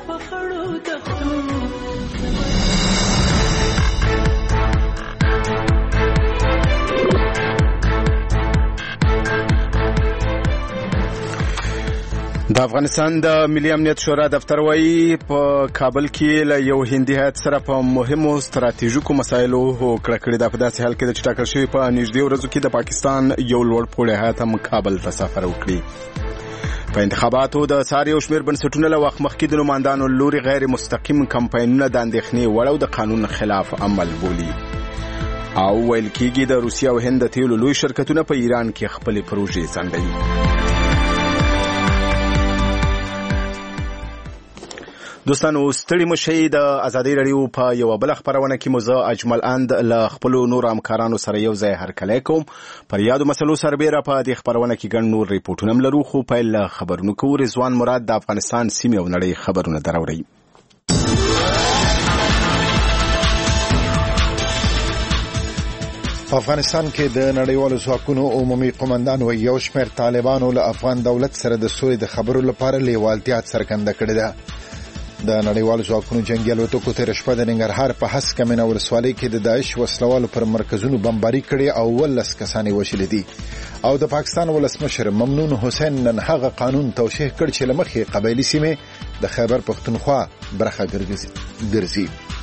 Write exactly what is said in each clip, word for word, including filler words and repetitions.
د افغانستان د ملي امنیت شورا دفتر وايي په کابل کې له یو هندي هیات سره په مهمو ستراتیژیکو مسایلو هوکړه کړې ده. په داسې حال کې چې ټاکل شوی په نږدې ورځو کې د پاکستان یو لوړ پوړی هیات هم کابل ته سفر وکړي. په انتخاباتو د ساري او شمیر بنسټونو له وخت مخکې د نوماندانو لوري غیر مستقیم کمپاینونه د اندېښنې وړ او د قانون خلاف عمل بولي. او ویل کېږي د روسیې او هند د تیلو لوی شرکتونه په ایران کې خپلې پروژې ځنډوي. دوستانو ستړي مشي د ازادي رادیو په یو بل خبرونه کې مو زه اجمل اند له خپل نور همکارانو سره یو ځای هرکلی کوم. پر یادو مسلو سربېره په دې خبرونه کې ګڼ نور ریپورټونه هم لرو، خو پیل له خبرونو کوو. رضوان مراد د افغانستان سیمې او نړۍ خبرونه دراوړي. په افغانستان کې د نړیوالو ځواکونو عمومي قومندان و یو شمېر طالبانو له افغان دولت سره د سولې د خبرو لپاره لیوالتیا څرګنده کړې ده. د نړیوالو ځواکونو جنگي الوتکو تېره شپه د ننګرهار په هسکه مینه ولسوالۍ کې د داعش وسلوالو پر مرکزونو بمباري کړې او ولس کسان یې وژلي دي. او د پاکستان ولسمشر ممنون حسین نن هغه قانون توشیح کړ چې له مخې قبایلي سیمې د خیبر پښتونخوا برخه ګرځي.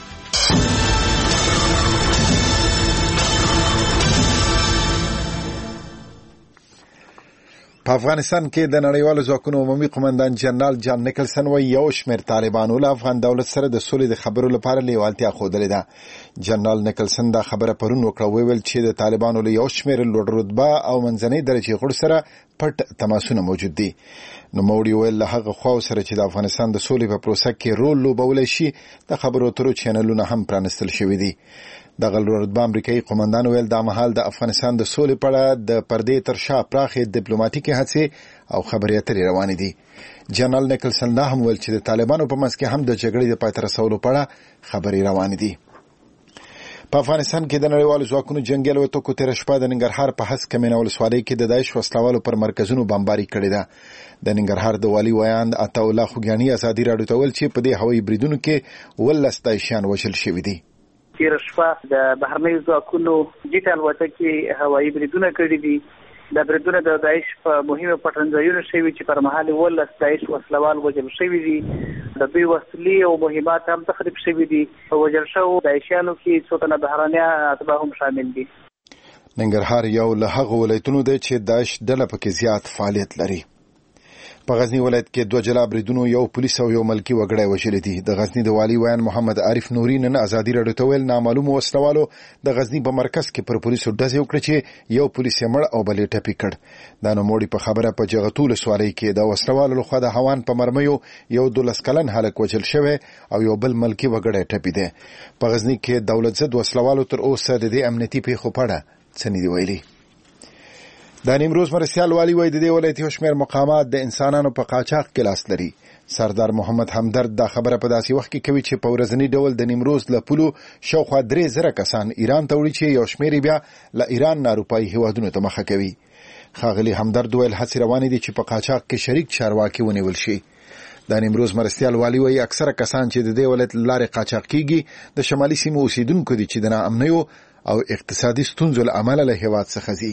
په افغانستان کې د نړیوالو ځواکونو عمومي قومندان جنرال جان نیکلسن و یو شمېر طالبانو له افغان دولت سره د سولې د خبرو لپاره لیوالتیا ښودلې ده. جنرال نیکلسن دا خبره پرون وکړه، ویل چې د طالبانو له یو شمېر لوړ رتبه او منځنۍ درجې غړو سره پټ تماسونه موجود دي. نو موړي ویل له هغه خواو سره چې د افغانستان د سولې په پروسه کې رول لوبولی شي د خبرو اترو چینلونه هم پرانستل شوي دي. دغه لوړ رتبه امریکایي قومندان ویل دا مهال د افغانستان د سولې په اړه د پردې تر شا پراخې ډیپلوماټیکې هڅې او خبرې اترې روانې دي. جنرال نیکلسن دا هم ویل چې د طالبانو په منځ کې هم د جګړې د پای ته رسولو په اړه خبرې روانې دي. په افغانستان کې د نړیوالو ځواکونو جنګي الوتکو تېره شپه د ننګرهار په هسکه مینه ولسوالۍ کې د داعش وسلوالو پر مرکزونو بمباري کړې ده. د ننګرهار د والي ویاند عطاالله خوږیاني ازادي راډیو ته ویل چې په دې هوایي بریدونو کې ولس داعشیان وژل شوي دي. تېره شپه د بهرنیو ځواکونو جیټ الوتکې هوایي بریدونه کړي دي. دا بریدونه د داعش په مهمو پټنځایونو شوي چې پر مهال ولس داعش وسلوال وژل شوي دي. د دوی وسلې او مهمات هم تخریب شوي دي. په وژل شوو داعشیانو کې څو تنه بهرنیان اتباع هم شامل دي. ننګرهار یو له هغو ولایتونو دی چې داعش ډله پکې زیات فعالیت لري. په غزنی ولایت کې دوه جلا بریدونو یو پولیس او یو ملکی وګړی وژلي دي. د غزنی د والي ویان محمد عارف نوري نن ازادي راډیو ته ویل نامعلومو وسلوالو د غزنی په مرکز کې پر پولیسو ډزې وکړې چې یو پولیس یې مړ او بل یې ټپي کړ. دا نوموړي په خبره په جغتو ولسوالۍ کې د وسلوالو لخوا د هوان په مرمیو یو دولس کلن هلک وژل شوی او یو بل ملکی وګړی ټپي دی. په غزنی کې دولت ضد وسلوالو تر اوسه د دې امنیتي پیښو په اړه څه نه دي ویلي. د نیمروز مرسیال والی وایي د دې ولایت یو شمېر مقامات د انسانانو په قاچاق کې لاس لري. سردار محمد همدرد دا خبره په داسې وخت کې کوي چې په ورځني ډول د نیمروز له پولو شاوخوا درې زره کسان ایران ته وړي چې یو شمېر بیا له ایران نه اروپایي هیوادونو ته مخه کوي. ښاغلي همدرد ویل هڅې روانې دي چې په قاچاق کې شریک چارواکي ونیول شي. د نیمروز مرستیال والی وایي اکثره کسان چې د دې ولایت لارې قاچاق کیږي د شمالي سیمو اوسیدونکو دي چې د ناامنیو او اقتصادي ستونزو له امله له هیواد څخه ځي.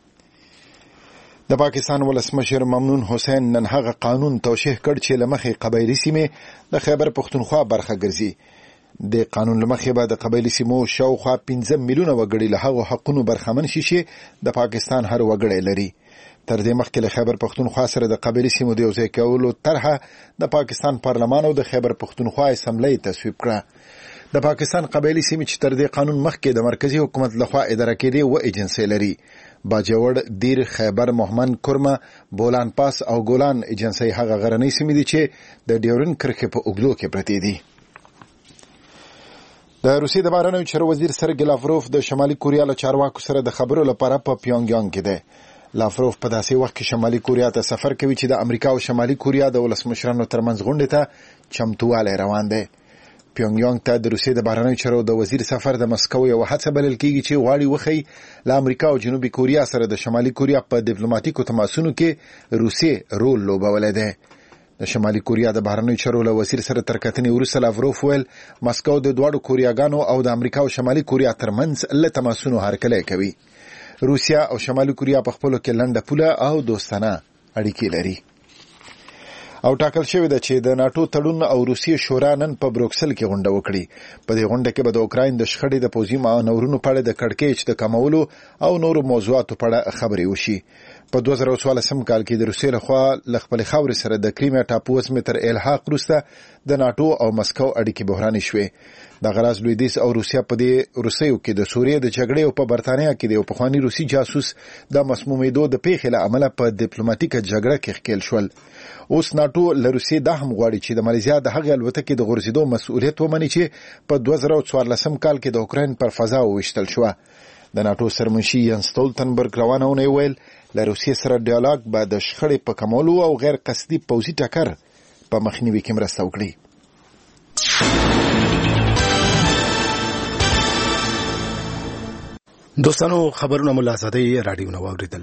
د پاکستان ولسمشر ممنون حسین نن هغه قانون توشیح کړ چې له مخې قبایلي سیمې د خیبر پښتونخوا برخه ګرځي. د قانون له مخې به د قبایلي سیمو شاوخوا پنځه میلیونه وګړي له هغو حقونو برخمن شي چې د پاکستان هر وګړی لري. تر دې مخکې له خیبر پښتونخوا سره د قبایلي سیمو د یوځای کولو طرحه د پاکستان پارلمان او د خیبر پښتونخوا اسمبلی تصویب کړه. د پاکستان قبایلي سیمې چې تر دې قانون مخکې د مرکزی حکومت لخوا اداره کېدې و ایجنسۍ لري. باجوړ، دیر، خیبر، مهمند، کرمه، بولان پاس او ګولان ایجنسۍ هغه غرنۍ سیمې دي چې د ډیورن کرښې په اوږدو کې پرتې دي. د روسیې د بهرنیو چارو وزیر سرګی لاوروف د شمالي کوریا له چارواکو سره د خبرو لپاره په پیونګ یانګ کې دی. لاوروف په داسې وخت کې شمالي کوریا ته سفر کوي چې د امریکا او شمالي کوریا د ولسمشرانو ترمنځ غونډې ته چمتووالی روان دی. پیونګ یانګ ته د روسیې د بهرنیو چارو د وزیر سفر د مسکو یو هڅه بلل کېږي چې غواړي وښیي له امریکا او جنوبي کوریا سره د شمالي کوریا په ډیپلوماټیکو تماسونو کې روسیې رول لوبولی دی. د شمالي کوریا د بهرنیو چارو له وزیر سره تر کتنې وروسته لاوروف ویل مسکو د دواړو کوریاګانو او د امریکا او شمالي کوریا ترمنځ له تماسونو هرکلی کوي. روسیا او شمالي کوریا په خپلو کې لنډه پوله او دوستانه اړیکې لري. او ټاکل شوی ده چې د ناتو تړون او روسیې شورا نن په بروکسل کې غونډه وکړي. په دې غونډه کې به د اوکراین د شخړې د پوځي مانورونو په اړه د کړکېچ د کمولو او نورو موضوعاتو په اړه خبرې وشي. په دوه زره څوارلسم کال کې د روسیې لخوا له خپلې خاورې سره د کریمیا ټاپو وزمې تر الحاق وروسته د ناتو او مسکو اړیکې بحراني شوې. د غراز لویدیځ او روسیا په دې روسیو کې د سوریې د جګړې او په برتانیا کې د یو پخواني روسي جاسوس د مسمومیدو د پیښې له امله په ډیپلوماټیکه جګړه کې ښکېل شول. اوس ناتو له روسیې دا هم غواړي چې د مالیزیا د هغې الوتکې د غورځېدو مسؤلیت ومني چې په دوه زره څوارلسم کال کې د اوکراین پر فضا وویشتل شوه. د ناتو سرمنشي ین ستولتنبرګ روانه اونۍ ویل له روسیې سره ډیالوګ به د شخړې په کمولو او غیر قصدي پوځي ټکر په مخنیوي کې مرسته وکړي. دوستانو خبرونه مو له ازادۍ راډیو نه واورېدل.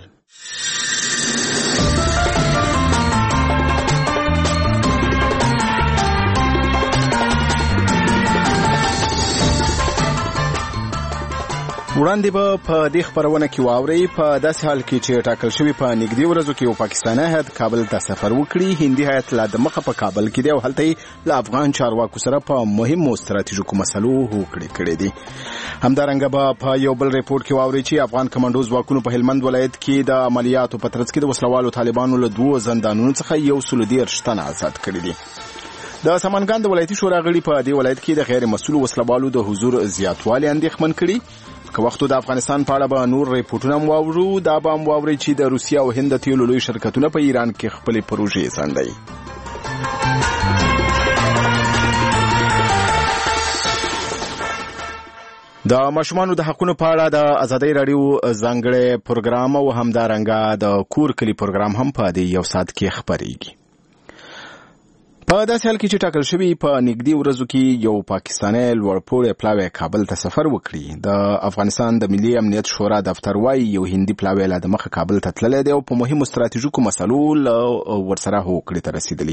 وړاندې به په دې خبرونه کې واورئ په داسې حال کې چې ټاکل شوي په نږدې ورځو کې یو پاکستاني هیات کابل ته سفر وکړي. هندي هیات لا د مخه په کابل کې دی او هلته یې له افغان چارواکو سره په مهمو ستراتیژیکو مسلو هوکړې کړې دي. همدارنګه به په یو بل ریپورت کې واورئ چې افغان کمانډو ځواکونو په هلمند ولایت کې د عملیاتو په ترڅ کې د وسلوالو طالبانو له دوو زندانونو څخه یو سل دېرش تنه آزاد کړي دي. د سمنګان د ولایتي شورا غړي په دې ولایت کې د غیر مسؤل وسلوالو د حضور زیاتوالي اندېښمن کړي. که وختو د افغانستان په اړه به نور ریپورټونه هم واورو. دا به هم واورئ چې د روسیا او هند د تیلو لوی شرکتونه په ایران کې خپلې پروژې ځنډوي. د ماشومانو د حقونو په اړه د ازادۍ راډیو ځانګړی پروګرام او همدارنګه د کور کلي پروګرام هم په دې یو ساعت کې خپرېږي. په داسې حال کې چې ټاکل شوي په نږدې ورځو کې یو پاکستاني لوړپوړی پلاوی کابل ته سفر وکړي. د افغانستان د ملي امنیت شورا دفتر وايي یو هندي پلاوی لا د مخه کابل ته تللی دی او په مهمو ستراتیژیکو مسلو ورسره هوکړې ته رسېدلی.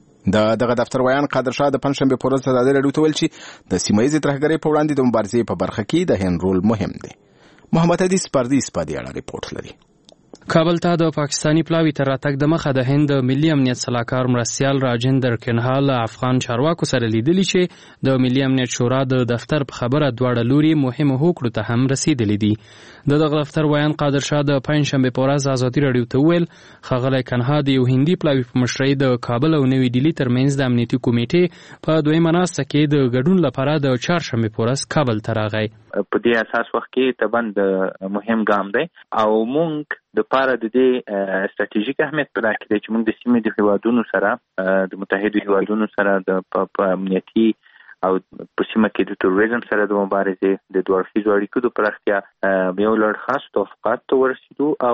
د دغه دفتر ویان قادر شاه د پنجشنبې په ورځ ازادۍ راډیو ته ویل چې د سیمه ییزې ترهګرۍ په وړاندې د مبارزې په برخه کې د هند رول مهم دی. محمد حدیث پردیس په دې اړه ریپورټ لري. کابل ته د پاکستانی پلاوی تر راتګ د مخه د هند ملي امنیت سلاکار مرستیال راجندر کنهال افغان چارواکو سره لیدلی چې د ملي امنیت شورا د دفتر په خبره دواړه لوري مهمه هوکړو ته هم رسیدلی دي. د دغه دفتر ویان قادر شاه د پنجشنبې په ورځ ازادي راډیو ته ویل ښاغلی کنها د یو هندي پلاوی په مشرۍ د کابل او نوي ډیلي ترمنځ د امنیتي کمیټې په دویمه ناسته کې د ګډون لپاره د چهارشنبې په ورځ کابل ته راغی. په دې اساس وخت کې طبعا مهم ګام دی او مونږ د پاره د دې ستراتیژیک اهمیت په لاره کې دی چې موږ د سیمې د هیوادونو سره د متحدو هیوادونو سره د په امنیتي او په سیمه کې د تروریزم سره د مبارزې د دوه اړخیزو اړیکو د پراختیا یو لړ خاص توافقات ته ورسېدو او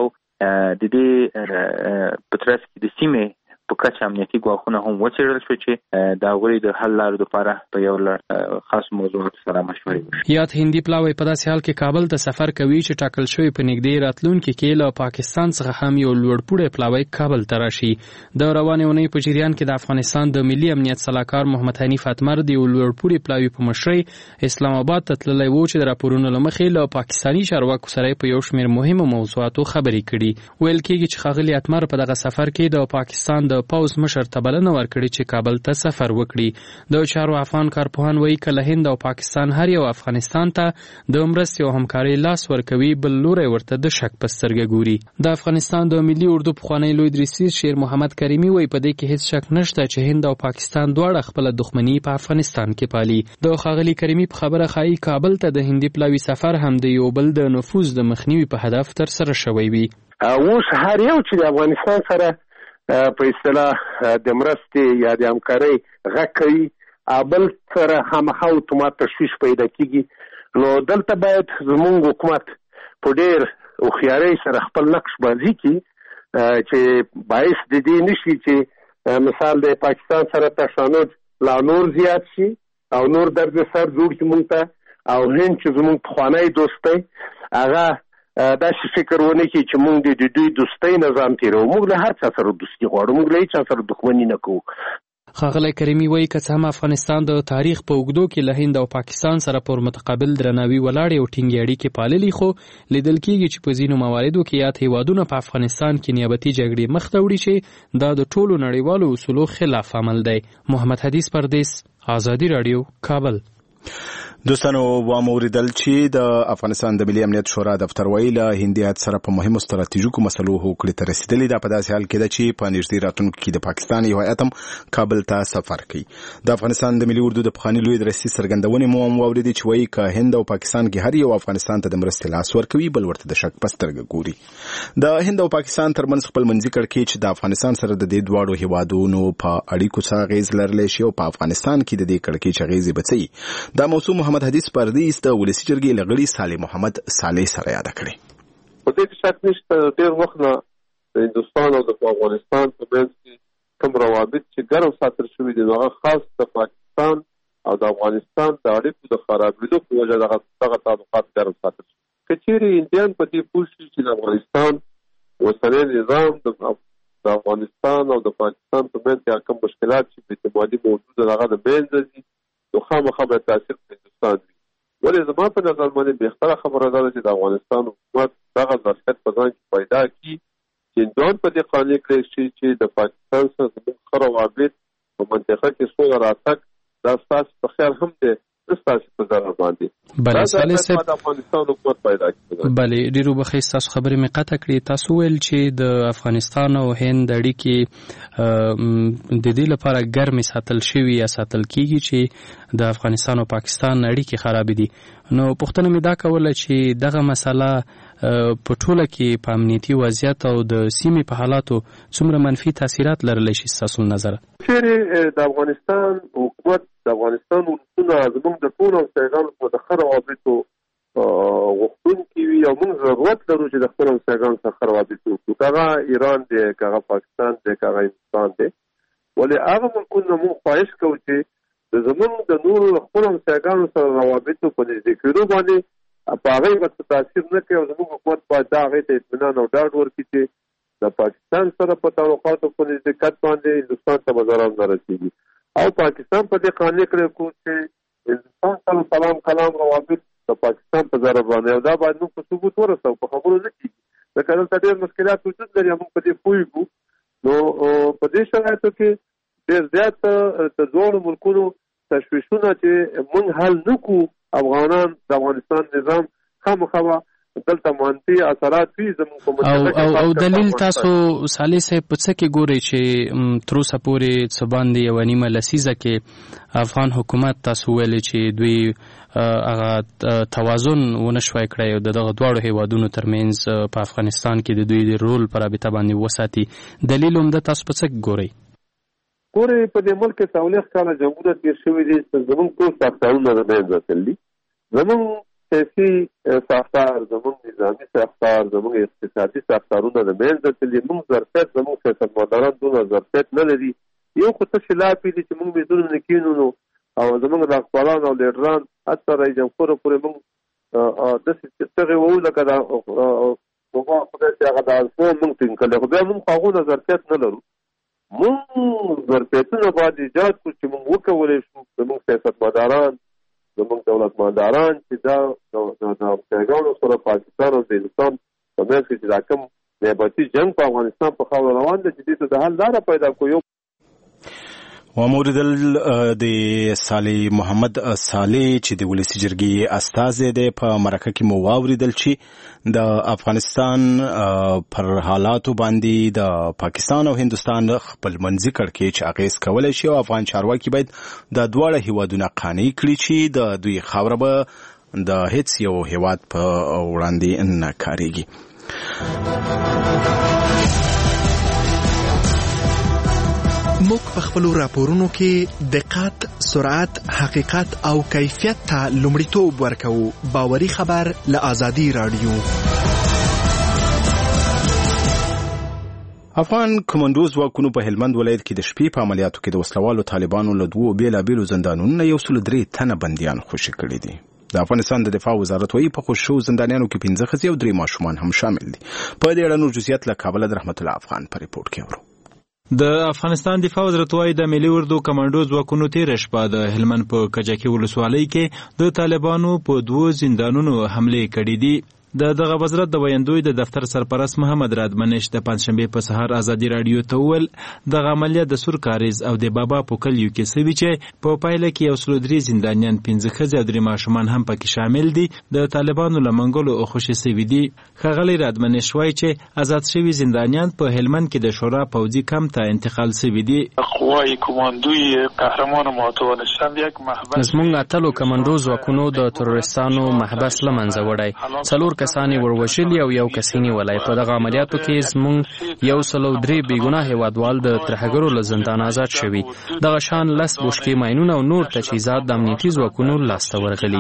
د دې په ترڅ کې د سیمې په کچه امنیتي ګواښونه هم وڅېړل شو چې د هغوی د حل لارو لپاره په یو لړ خاص موضوعاتو سره مشورې وشي. یاد هندي پلاوی په داسې حال کې کابل ته سفر کوي چې ټاکل شوی په نږدې راتلونکي کې له پاکستان څخه هم یو لوړپوړی پلاوی کابل ته راشي. د روانې اونۍ په جریان کې د افغانستان د ملي امنیت سلاکار محمد حنیف اتمر د یو لوړپوړي پلاوی په مشرۍ اسلام آباد ته تللی و چې د راپورونو له مخې له پاکستاني چارواکو سره په یو شمېر مهمو موضوعاتو خبرې کړي. ویل کېږي چې ښاغلي اتمر په دغه سفر کې د پاکستان د پوځ مشر ته بلنه ورکړي چې کابل ته سفر وکړي. د چارو افغان کارپوهان وایي که له هند او پاکستان هر یو افغانستان ته د مرستې او همکارۍ لاس ورکوي بل لوری ورته د شک په سترګه ګوري. د افغانستان د ملي اردو پخوانی لوی درسي شیر محمد کریمي وایي په دې کې هیڅ شک نشته چې هند او پاکستان دواړه خپله دښمني په افغانستان کې پالي. د ښاغلي کریمي په خبره ښایي کابل ته د هندي پلاوي سفر هم د یو بل د نفوذ د مخنیوي په هدف ترسره شوی وي. اوس هر یو چې د افغانستان سره په اصطلاح د مرستې یا د همکارۍ غږ کوي بل سره خامخا اتومات تشویش پیدا کیږي. نو دلته باید زموږ حکومت په ډېر هوښیارۍ سره خپل نقش بازي کړي چې باعث د دې نشي چې مثال د پاکستان سره تشانج لا نور زیات شي او نور درد سر جوړ کړي موږ ته او هند چې زموږ پخوانی دوست دی هغه دا شي فکر ونه کړي چې موږ د دوی دوستۍ نظام تیرو. موږ له هر چا سره دوستي غواړو، موږ له هیچا سره دښمني نه کوو. ښاغلی کریمي وایي که څه هم افغانستان د تاریخ په اوږدو کې له هند او پاکستان سره پر متقابل درناوي ولاړې او ټینګې اړیکې پاللي، خو لیدل کېږي چې په ځینو مواردو کې یاد هیوادونه په افغانستان کې نیابتي جګړې مخ ته وړي چې دا د ټولو نړیوالو اصولو خلاف عمل دی. محمد حدیث پردیس، آزادي راډیو، کابل. دوستانو واوریدل چې د افغانستان د ملي امنیت شورا دفتر ویلي له هندي هیات سره په مهمو ستراتیژیکو مسلو هوکړې ته رسیدلي ده. په داسې حال کې ده چې په نږدې راتلونکي کې د پاکستان یو هیات هم کابل ته سفر کوي. د افغانستان د ملي اردو د پخواني لوی درسي څرګندونې مو هم واوریدې چې وایي که هند او پاکستان کې هر یو افغانستان ته د مرستې لاس ورکوي بل ورته د شک په سترګه ګوري. د هند او پاکستان ترمنځ خپلمنځي کړکېچ چې د افغانستان سره د دې دواړو هیوادونو په اړیکو څه اغېز لرلی شي او په افغانستان کې د دې کړکېچ اغېزې به څه وي، دا موضوع محمد حدیث پردیس د ولسي جرګې له غړي صالح محمد صالح سره یاده کړې. په دې کې شک نشته ډېر وخت نه د هندوستان او د افغانستان په منځ کې کوم روابط چې ګرم ساتل شوي دي هغه خاص د پاکستان او د افغانستان د اړیکو د خرابېدو په وجه دغه دغه تعلقات ګرم ساتل شوي. که چیرې هندیان په دې پوه شي چې د افغانستان اوسنی نظام د افغانستان او د پاکستان په منځ کې کوم مشکلات چې بې اعتمادي موجوده هغه د منځه ځي، نو خامخا به تاثیر په هندوستان وي. ولې زما په نظر باندې بهتره خبره ده چې د افغانستان حکومت دغه ظرفیت په ځان کې پیدا کړي چې هندوان په دې قانع کړی شي چې د پاکستان سره زموږ ښه روابط په منطقه کې سوله راتګ دا ستاسو په خیر هم دی، ستاسو په ضرر باندې. بله صالح صاحب، د افغانستان حکومت پیدا کړي. بله ډېر وبخښئ، ستاسو خبرې مې قطع کړې. تاسو ویل چې د افغانستان او هند اړیکې د دې لپاره ګرمې ساتل شوي یا ساتل کېږي چې د افغانستان او پاکستان اړیکې خرابې دي. نو پوښتنه مې دا کوله چې دغه مسله په ټوله کې په امنیتي وضعیت او د سیمې په حالاتو څومره منفي تاثیرات لرلی شي ستاسو نظر؟ چیرې د افغانستان حکومت د افغانستان ولسونه زموږ د ټولو همسایګانو په د ښه روابطو غوښتونکي وي او موږ ضرورت لرو چې د خپلو همسایګانو سره ښه روابط وکړو، که هغه ایران دی، که هغه پاکستان دی، که هغه هندوستان دی. ولې هغه ملکونه موږ خواهش کوو چې د زموږ د نورو خپلو همسایګانو سره روابطو په نږدې کېدو باندې په هغې به څه تاثیر نه کوي او زموږ حکومت باید دا هغې ته اطمینان او ډاډ ورکړي چې د پاکستان سره په تعلقاتو په نزدېکت باندې هندوستان ته به ضرر نه رسېږي او پاکستان په دې قانع کړی کړو چې هندوستان سره سلام کلام روابط د پاکستان په ضرر باندې او دا باید موږ په ثبوت ورسوو، په خبرو نه کېږي. ځکه دلته ډېر مشکلات وجود لري، موږ په دې پوهېږو. نو په دې شرایطو کې ډېر زیات د دواړو ملکونو تشویشونه چې موږ حل نه کړو، افغانان د افغانستان نظام خامخا دلته منفي اثرات وي زموږ په منطقه کې. او دلیل تاسو صالح صاحب په څه کې ګورئ چې تر اوسه پورې څه باندې یوه نیمه لسیزه کې افغان حکومت تاسو ویلې چې دوی هغه توازن ونه شوی کړی او د دغه دواړو هیوادونو ترمنځ په افغانستان کې د دوی د رول په رابطه باندې وساتي، دلیل همدا تاسو په څه کې ګورئ؟ ګورئ په دې ملک کې څلوېښت کاله جنګونه تېر شوي دي، زموږ ټول ساختارونه د منځه تللي، زموږ سیاسي ساختار، زموږ نظامي ساختار، زموږ اقتصادي ساختارونه د منځه تللي. موږ ظرفیت زموږ سیاستمداران دومره ظرفیت نه لري. یو خو تشې لاپې دي چې موږ میزونه نه کښېنو او زموږ راغبران او لیډران حتی رئیس جمهوره پورې موږ داسې ټغې ووو لکه دا خدای چې هغه د ازمو موږ ټینګ کړلی، خو بیا موږ هغونه ظرفیت نه لرو. موږ ظرفیتونه باید ایجاد کړو چې موږ وکولی شو زموږ سیاستمداران، زموږ دولتمنداران چې دا د همسایګانو سره پاکستان او د هندوستان په منځ کې چې دا کوم نیابتي جنګ په افغانستان په خاوره روان دی چې دې ته د حل لاره پیدا کړو. یو وموردل د صالح محمد صالح چې د ولسي جرګې استازی دی په مرکه کې مو واوریدل چې د افغانستان پر حالاتو باندې د پاکستان او هندوستان خپلمنځي کړکېچ اغېز کولی شي او افغان چارواکي باید د دواړه هیوادونه قانع کړي چې د دوی خاوره به د هیڅ یو هیواد په وړاندې نه کارېږي. موږ په خپلو راپورونو کې دقت، سرعت، حقیقت او کیفیت ته لومړیتوب ورکوو. باوري خبر له آزادي راډیو. افغان کمانډو ځواکونو په هلمند ولایت کې د شپې په عملیاتو کې د وسلوالو طالبانو له دوو بیلابیلو زندانونو یو سل درې تنه بندیان خوشي کړي دي. د افغانستان د دفاع وزارت وايي په خوشو زندانیانو کې پنځه ښځې او درې ماشومان هم شامل دي. په دې اړه نور جزئیات له کابل د رحمت الله افغان په ریپورت کې اورو. د افغانستان دفاع وزارت وايي د ملي اردو کمانډو ځواکونو تیر شپه د هلمند په کجکي ولسوالۍ کې د طالبانو په دوو زندانونو حمله کړې دي. د دغه وزارت د ویاندوی د دفتر سرپرست محمد رادمنش د پنځشنبه په سهار ازادي رادیو ته وویل دغه عملیات د سور کاریز او د بابا په کلیو کې سوي چې په پایله کې یو سل درې زندانیان پنځه ښځې او درې ماشومان هم پکې شامل دي د طالبانو له منګولو او خوشي سوي دي. ښاغلی رادمنش وایي چې آزاد شوي زندانیان په هلمند کې د شورا پوځي کمپ ته انتقال سوي دي. قوای کماندوی قهرمان ما توانستند یک محبس زموږ اتلو کمانډو ځواکونو د تروریستانو محبس له منځه وړی. څلور کسانی وروژلي او یو کسینی ولای. په دغه عملیاتو کې زموږ یو سل درې بېګناه هیوادوال د ترهګرو له زندان آزاد شوي. دغه شان لس بوشکې ماینونه او نور تجهیزات د امنیتي ځواکونو لاسته ورغلي.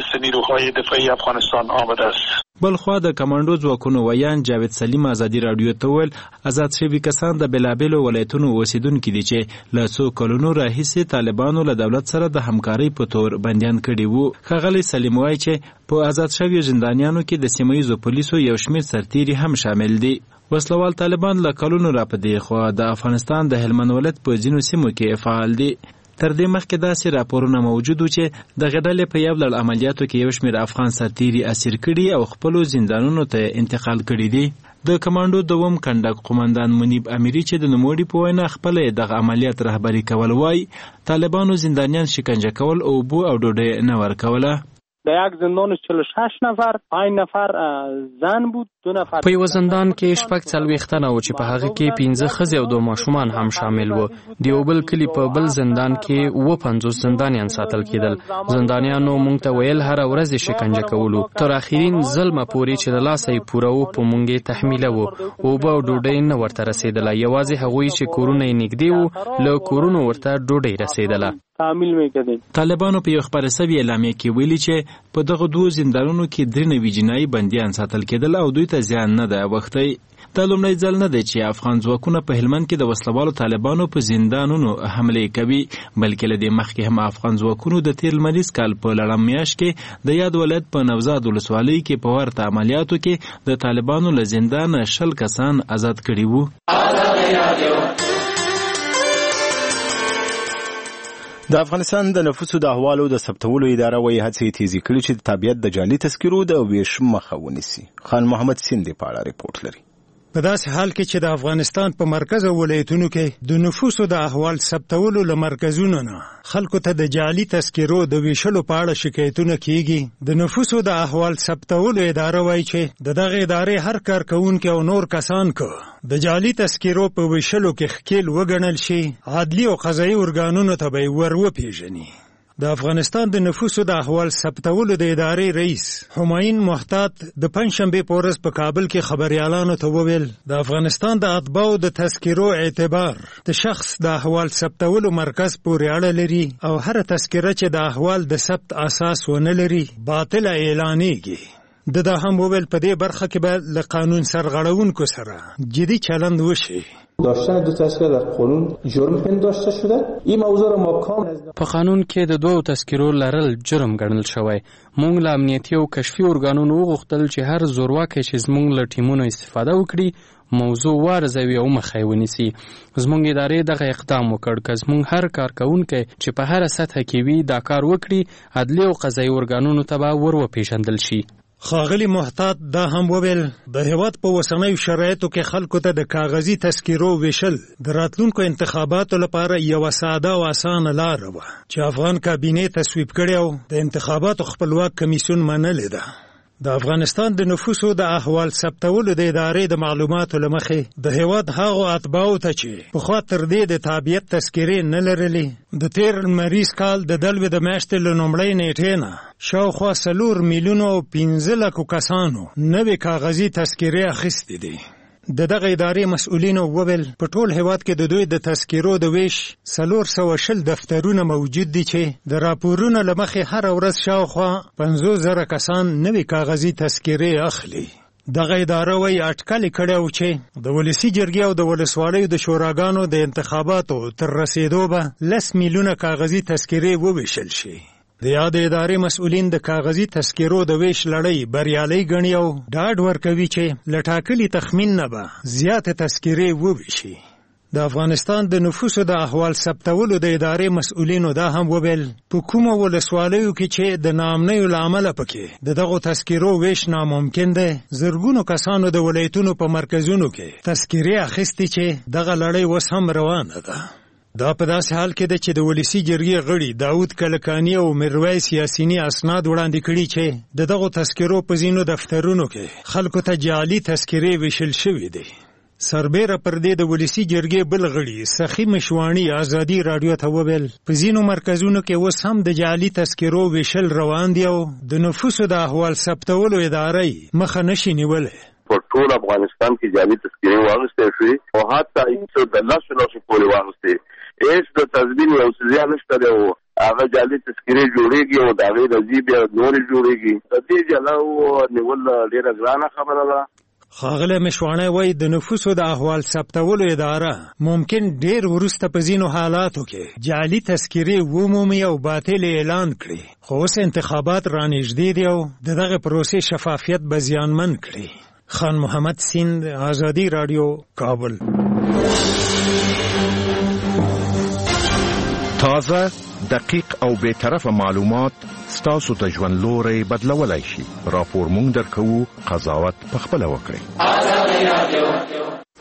بلخوا د کمانډو ځواکونو ویان جاوید سلیم ازادي رادیو ته ویل آزاد شوي کسان د بېلابېلو ولایتونو اوسیدونکي دي چې له څو کلونو راهیسې طالبانو له دولت سره د همکارۍ په تور بندیان کړي وو. ښاغلی سلیم وایي چې په آزاد شویو زندانیانو کې د سیمه ییزو پولیسو یو شمېر سرتیري هم شامل دي. وسلوال طالبان له کلونو راپدې خوا د افغانستان د هلمند ولایت په ځینو سیمو کې فعال دي. تر دې مخکې داسې راپورونه موجود وو چې دغه ډلې په یو لړ عملیاتو کې یو شمېر افغان سرتیري اسیر کړي او خپلو زندانونو ته انتقال کړي دي. د کمانډو دوم کنډک قومندان منیب امیری چې د نوموړي په وینا خپله دغه عملیات رهبري کول وایي طالبانو زندانیان شکنجه کول او اوبه او ډوډۍ نه ورکوله. در یک زندان چهل و شش نفر پنج نفر زن بود دو نفر په یو زندان کې شپږ څلوېښت تنه وو چې په هغه کې پنځه ښځې او دوه ماشومان هم شامل وو. د یو بل کلي په بل زندان کې اووه پنځوس زندانیان ساتل کېدل. زندانیانو موږ ته ویل هره ورځ یې شکنجه کولو. تر اخرین ظلمه پورې چې د لاسه یې پوره وو په موږ یې تحمیله وو. اوبه او ډوډۍ نه ورته رسېدله. یوازې هغوی چې کورونه یې نږدې وو له کورونو ورته ډوډۍ رسېدله. تعمیل میکردیم. طالبانو په یو خبر سوي اعلامیه کې ویلي چې په دغه دوه زندانونو کې درې نوي جنایي بندیان ساتل کېدل او دوی ته زیان نه ده اوښتی. دا لومړی ځل نه دی چې افغان ځواکونه په هلمند کې د وسلوالو طالبانو په زندانونو حملې کوي، بلکې له دې مخکې هم افغان ځواکونو د تیر لمریز کال په لړم میاشت کې د یاد ولایت په نوزاد ولسوالۍ کې په ورته عملیاتو کې د طالبانو له زندانه شل کسان آزاد کړي وو. د افغانستان د نفوسو د احوالو د ثبتولو اداره وايي هڅې تیزې کړي چې د تابعیت د جعلي تذکرو د ویش مخه ونیسي. خان محمد سیندی په اړه ریپورت لري. په داسې حال کې چې د افغانستان په مرکز او ولایتونو کې د نفوسو د احوال ثبتولو له مرکزونو نه خلکو ته د جعلي تذکرو د ویشلو په اړه شکایتونه کیږي. د نفوسو د احوال ثبتولو اداره وایي چې د دغه ادارې هر کارکونکي او نور کسان کو د جعلي تذکرو په ویشلو کې ښکیل وګڼل شي عدلي او قضایي ارګانونو ته به ور وپیژني. د افغانستان د نفوسو د احوال ثبتولو د ادارې رئیس همایون محتاط د پنځشنبه په ورځ په کابل کې خبريالانو ته وویل د افغانستان د اطباء د تذکرو اعتبار د شخص د احوال ثبتولو مرکز پورې اړه لري او هر تذکره چې د احوال د ثبت اساس ونه لري باطل اعلانېږي. د دا هم وویل په دې برخه کې به له قانون سرغړونکو سره جدي چلند وشي. داشتن دو تذکره در قانون جرم پنداشته شده. این موضوع را ما کامل په قانون کې د دوو تذکرو لرل جرم ګڼل شوی. موږ له امنیتي او کشفي ارګانونو وغوښتل چې هر زورواکی چې زموږ له ټیمونو استفاده وکړي موضوع وارزوي او مخه یې ونیسي. زموږ ادارې دغه اقدام وکړ که زموږ هر کارکوونکی چې په هره سطحه کې وي دا کار وکړي عدلي او قضایي ارګانونو ته به ور وپېژندل شي. ښاغلي محتاط دا هم وویل د هېواد په اوسنیو شرایطو کې خلکو ته د کاغذي تذکرو ویشل د راتلونکو انتخاباتو لپاره یوه ساده او اسانه لاره وه چې افغان کابینې تصویب کړې او د انتخاباتو خپلواک کمیسیون منلې ده. د افغانستان د نفوسو د احوال ثبتولو د ادارې د معلوماتو له مخې د هېواد هغو اتباعو ته چې پخوا تر دې د تابعیت تذکرې نه لرلې د تیر لمریز کال د دلوې د میاشتې له لومړۍ نیټې نه شاوخوا څلور میلیونو او پنځه لکو کسانو نوې کاغذي تذکرې اخیستې دي. د دغه ادارې مسؤلینو وویل په ټول هېواد کې د دوی د تذکرو د ویش څلور سوه شل دفترونه موجود دي چې د راپورونو له مخې هره ورځ شاوخوا پنځوس زره کسان نوې کاغذي تذکرې اخلي. دغه اداره وایي اټکل یې کړی و چې د ولسي جرګې او د ولسوالیو د شوراګانو د انتخاباتو تر رسېدو به لس میلیونه کاغذي تذکرې وویشل شي. د یاد ادارې مسؤلین د کاغذي تذکرو د ویش لړۍ بریالۍ ګڼي او ډاډ ورکوي چې له ټاکلي تخمین نه به زیاتې تذکرې وویشي. د افغانستان د نفوسو د احوال ثبتولو د ادارې مسؤلینو دا هم وویل په کومو ولسوالیو کې چې د ناامنیو له امله پکې د دغو تذکرو ویش ناممکن دی، زرګونو کسانو د ولایتونو په مرکزونو کې تذکرې اخیستې چې دغه لړۍ اوس هم روانه ده. دا په داسې حال کې ده چې د ولسي جرګې غړي داود کلکاني او میرویس یاسیني اسناد وړاندې کړي چې د دغو تذکرو په ځینو دفترونو کې خلکو ته جعلي تذکرې ویشل شوي دي. سربیره پر دې د ولسي جرګې بل غړي سخي مشوانی ازادي رادیو ته وویل په ځینو مرکزونو کې اوس هم د جعلي تذکرو ویشل روان دي او د نفوسو د احوال ثبتولو ادارې مخه نشي نیولی. په ټول افغانستان کې جعلي تذکرې واغستې شوې او حتی هیڅ د لسو لسو پورې واغستې هیڅ د تضمین یو څه زیان نشته دی او هغه جعلي تذکرې جوړېږي او د هغې رضي بیا نورې جوړېږي. د دې جلا نیول ډېره ګرانه خبره ده. ښاغلی مشواڼی وایي د نفوسو د احوال ثبتولو اداره ممکن ډېر وروسته په ځینو حالاتو کې جعلي تذکرې ومومي او باطل اعلان کړي، خو اوس انتخابات رانږدې دي او د دغه پروسې شفافیت به زیانمن کړي. خان محمد سیند، آزادي رادیو، کابل. تازه، دقیق او بی‌طرفه معلومات ستاسو د ژوند لوري بدلولای شي. راپور مونږ درکوو، قضاوت پخپله وکړئ.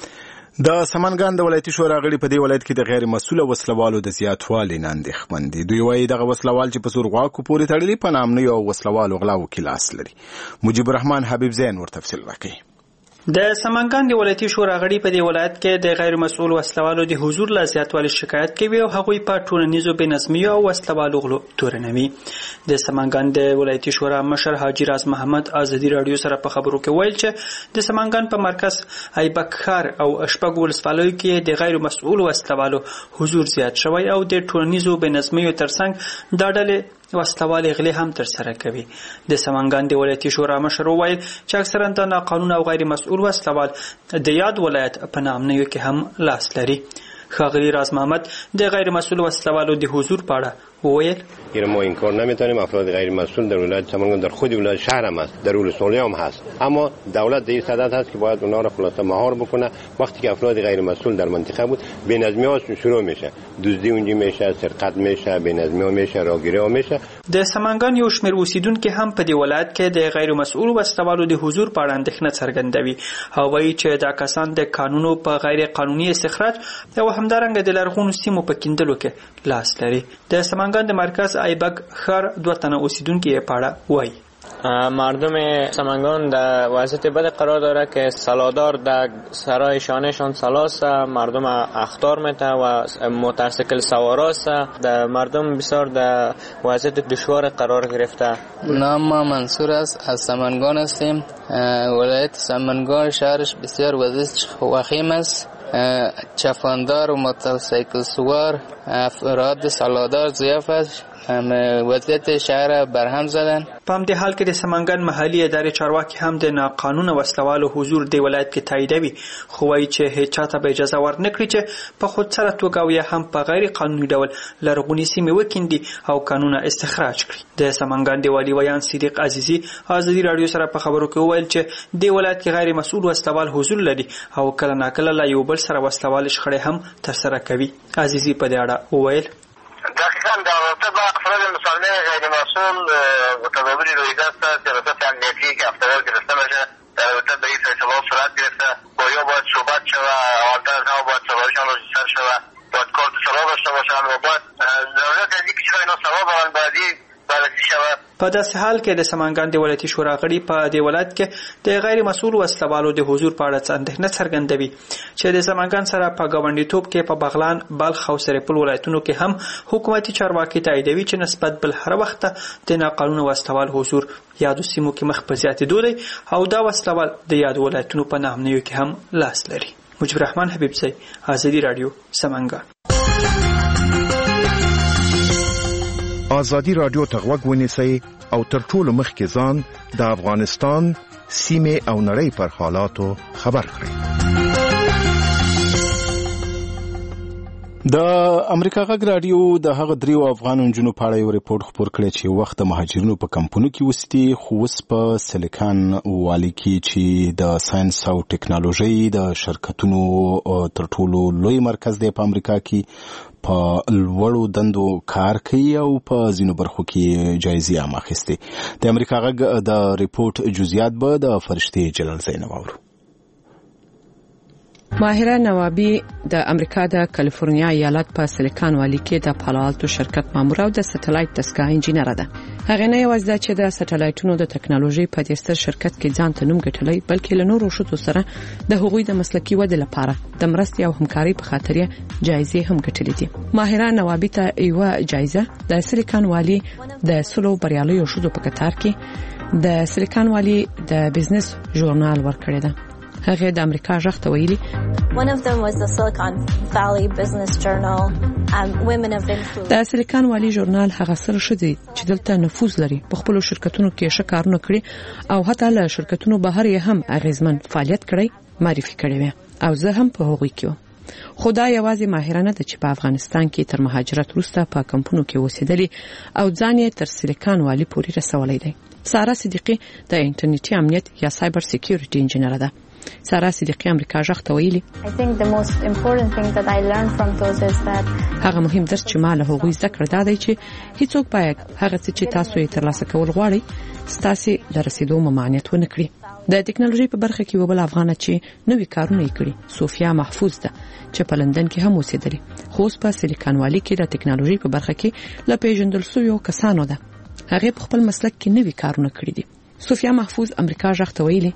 د سمنګان د ولایتي شورا غړي په دې ولایت کې د غیر مسؤله وسلوالو د زیاتوالي نه اندېښمن دي. دوی وایي دغه وسلوال چې په زور غواکو پورې تړلي په نامنیو او وسلوالو غلاو کې لاس لري. مجيب الرحمن حبیب زین ور تفصیل راکوي. د سمنګان د ولایتي شورا غړي په دې ولایت کې د غیر مسؤل وسلوالو د حضور له زیاتوالي شکایت کوي او هغوی په ټولنیزو بې نظمیو او وسلوالو غلو تورنوي. د سمنګان د ولایتي شورا مشر حاجی راز محمد آزادي رادیو سره په خبرو کې ویل چې د سمنګان په مرکز ایبک ښار او شپږ ولسوالیو کې د غیر مسؤل وسلوالو حضور زیات شوی او د ټولنیزو بې نظمیو ترڅنګ دا ډلې وسلوال غلي هم تر سره کوي. د سمنګان د ولایتي شورا مشر ویل چې اکثرا د ناقانونه او غیر مسؤل وسلوال د یاد ولایت په نامنیو کې هم لاس لري. ښاغلی راز محمد د غیر مسؤل وسلوالو د حضور په اړه ویل که ما این کار نمیتونیم. افراد غیر مسئول در ولایت سمنگان در خود ولایت شهر هم هست، در ولسوالی هم هست، اما دولت در این صدد هست که باید اونها را خلاصه مهار بکنه. وقتی که افراد غیر مسئول در منطقه بود بینظمی ها شروع میشه، دزدی اونجا میشه، سرقت میشه، بینظمی ها میشه، راگیری ها میشه. د سمنگان یو شمېر اوسیدونکو هم په دې ولایت کې د غیر مسؤل وسلوالو د حضور په اړه اندېښنه څرګندوي. هغه وایي چې دا کسان د قانونو په غیر قانوني استخراج او همدارنګه د لرغونو سیمو په کیندلو کې لاس لري. د سمنگان د مرکز ایبک ښار دوه تنه اوسیدونکو یې په اړه وایي مردم سمنگان در وضعیت بد قرار داره که سلادار در سرای شانهشان سلاست، مردم اخطار میته و موتورسیکل سواراست، در مردم بسیار در وضعیت دشوار قرار گرفته. نام ما منصور است، از سمنگان هستیم. ولایت سمنگان شهرش بسیار وضعیت وخیم است. چفاندار و موتورسیکل سوار افراد سلادار ضعیف است. وضعیت شهر برهم زدن. په همدې حال کې د سمنګان محلي ادارې چارواکي هم د ناقانونه وسلوالو حضور د ولایت کې تاییدوي، خو وایي چې هیڅ چاته به اجازه ورنکړي چې په خودسره توګه او یا هم په غیر قانوني ډول لرغونې سیمې وکیندي او قانونه استخراج کړي. د سمنګان د والي ویان صدیق عزیزي آزادي رادیو سره په خبرو کې وویل چې د ولایت کې غیر مسؤل وسلوال حضور لري او کله ناکله لا یو بل سره وسلوال شخړې هم ترسره کوي. عزیزي په دې اړه وویل دقیقاً در رابطه افراد مسلمان غیر مسئول تدابیر رویده است که رابطه امنیتی که افتادار گرفته میشه در رابطه به این فیصله صورت گرفته. با یا باید صحبت شود، اولتر از همه باید سوارشان رجیستر شود، باید کارت سوار داشته باشند و باید ضرورت از اینکه چرا اینا سوار برند بعدی بررسی شود. په داسې حال کې د سمنګان د ولایتي شورا غړي په دې ولایت کې د غیر مسؤل وسلوالو د حضور په اړه اندېښنه څرګندوي چې د سمنګان سره په ګاونډیتوب کې په بغلان، بلخ او سرپل ولایتونو کې هم حکومتي چارواکي تاییدوي چې نسبت بل هر وخت د ناقانونه وسلوال حضور یادو سیمو کې مخ په زیاتېدو دی او دا وسلوال د یادو ولایتونو په نامنیو کې هم لاس لري. مجيب الرحمن حبیب زی، آزادي رادیو، سمنګان. آزادي رادیو ته غوږ ونیسئ او تر ټولو مخکې ځان د افغانستان سیمې او نړۍ پر حالاتو خبر کړئ. د امریکا غږ رادیو د هغه دریو افغان نجونو په اړه یو ریپورت خپور کړی چې وخت د مهاجرینو په کمپونو کې وستي خو اوس په سیلیکان والي کې چې د ساينس او ټیکنالوژي د شرکتونو تر ټولو لوی مرکز دی په امریکا کې په لوړو دندو کار کوي او په ځینو برخو کې جایزې هم اخیستې. د امریکا غږ د ریپورت جزئیات به د فرشتي جلال زینب اورو. ماهره نوابی د امریکا د کالیفورنیا ایالت په سیلیکان والي کې د پالالتو شرکت مامور او د سټلایټ دستګاه انجینر ده. هغه نه یوازې چې د سټلایټونو د ټکنالوژي په دې ستر شرکت کې ځان ته نوم ګټلی بلکې له نورو شتو سره د هغوی د مسلکي ودې لپاره د مرستې او همکاري په خاطر جایزې هم ګټلې دي. ماهره نوابی ته یو جایزه د سیلیکان والي د سلو بریالیو شتو په کتار کې د سیلیکان والي د بزنس ژورنال ورکړی ده. هغه د امریکا ژغ ته ویلي One of them was the Silicon Valley Business Journal. Um, women of influence. د سیلیکان والي ژورنال هغه سره شدي چې دلته نفوذ لري په خپل شرکتونو کې ښه کارونه کړی او حتی له شرکتونو بهر یې هم اغیزمن فعالیت کړی معرفي کړی او زه هم په هغوی کې وم. خدا یوازې ماهرانه ده چې په افغانستان کې تر مهاجرت وروسته په کمپونو کې اوسېدلې او ځان یې تر سیلیکان والي پورې رسولی دی. سارا صدیقی د انټرنیټي امنیت یا سایبر سکیورټي انجینر ده. سارا صدیقی امریکا ژغ ته ویلي I think the most important thing that I learned from those is that هغه مهم درس چې ما له هغوی زده کړ دا دی چې هیڅوک باید هغه څه چې تاسو یې ترلاسه کول غواړئ ستاسو له رسیدو ممانعت ونه کړي. د ټکنالوژي په برخه کې یو بل افغان چې نوې کارونه یې کړي صوفیا محفوظ ده چې په لندن کې هم اوسېدلې خو اوس په سیلیکان والي کې د ټکنالوژي په برخه کې له پیژندل شویو کسانو ده. هغه په خپل مسلک کې نوې کارونه کړي دي. صوفیا محفوظ امریکا ژغ ته ویلي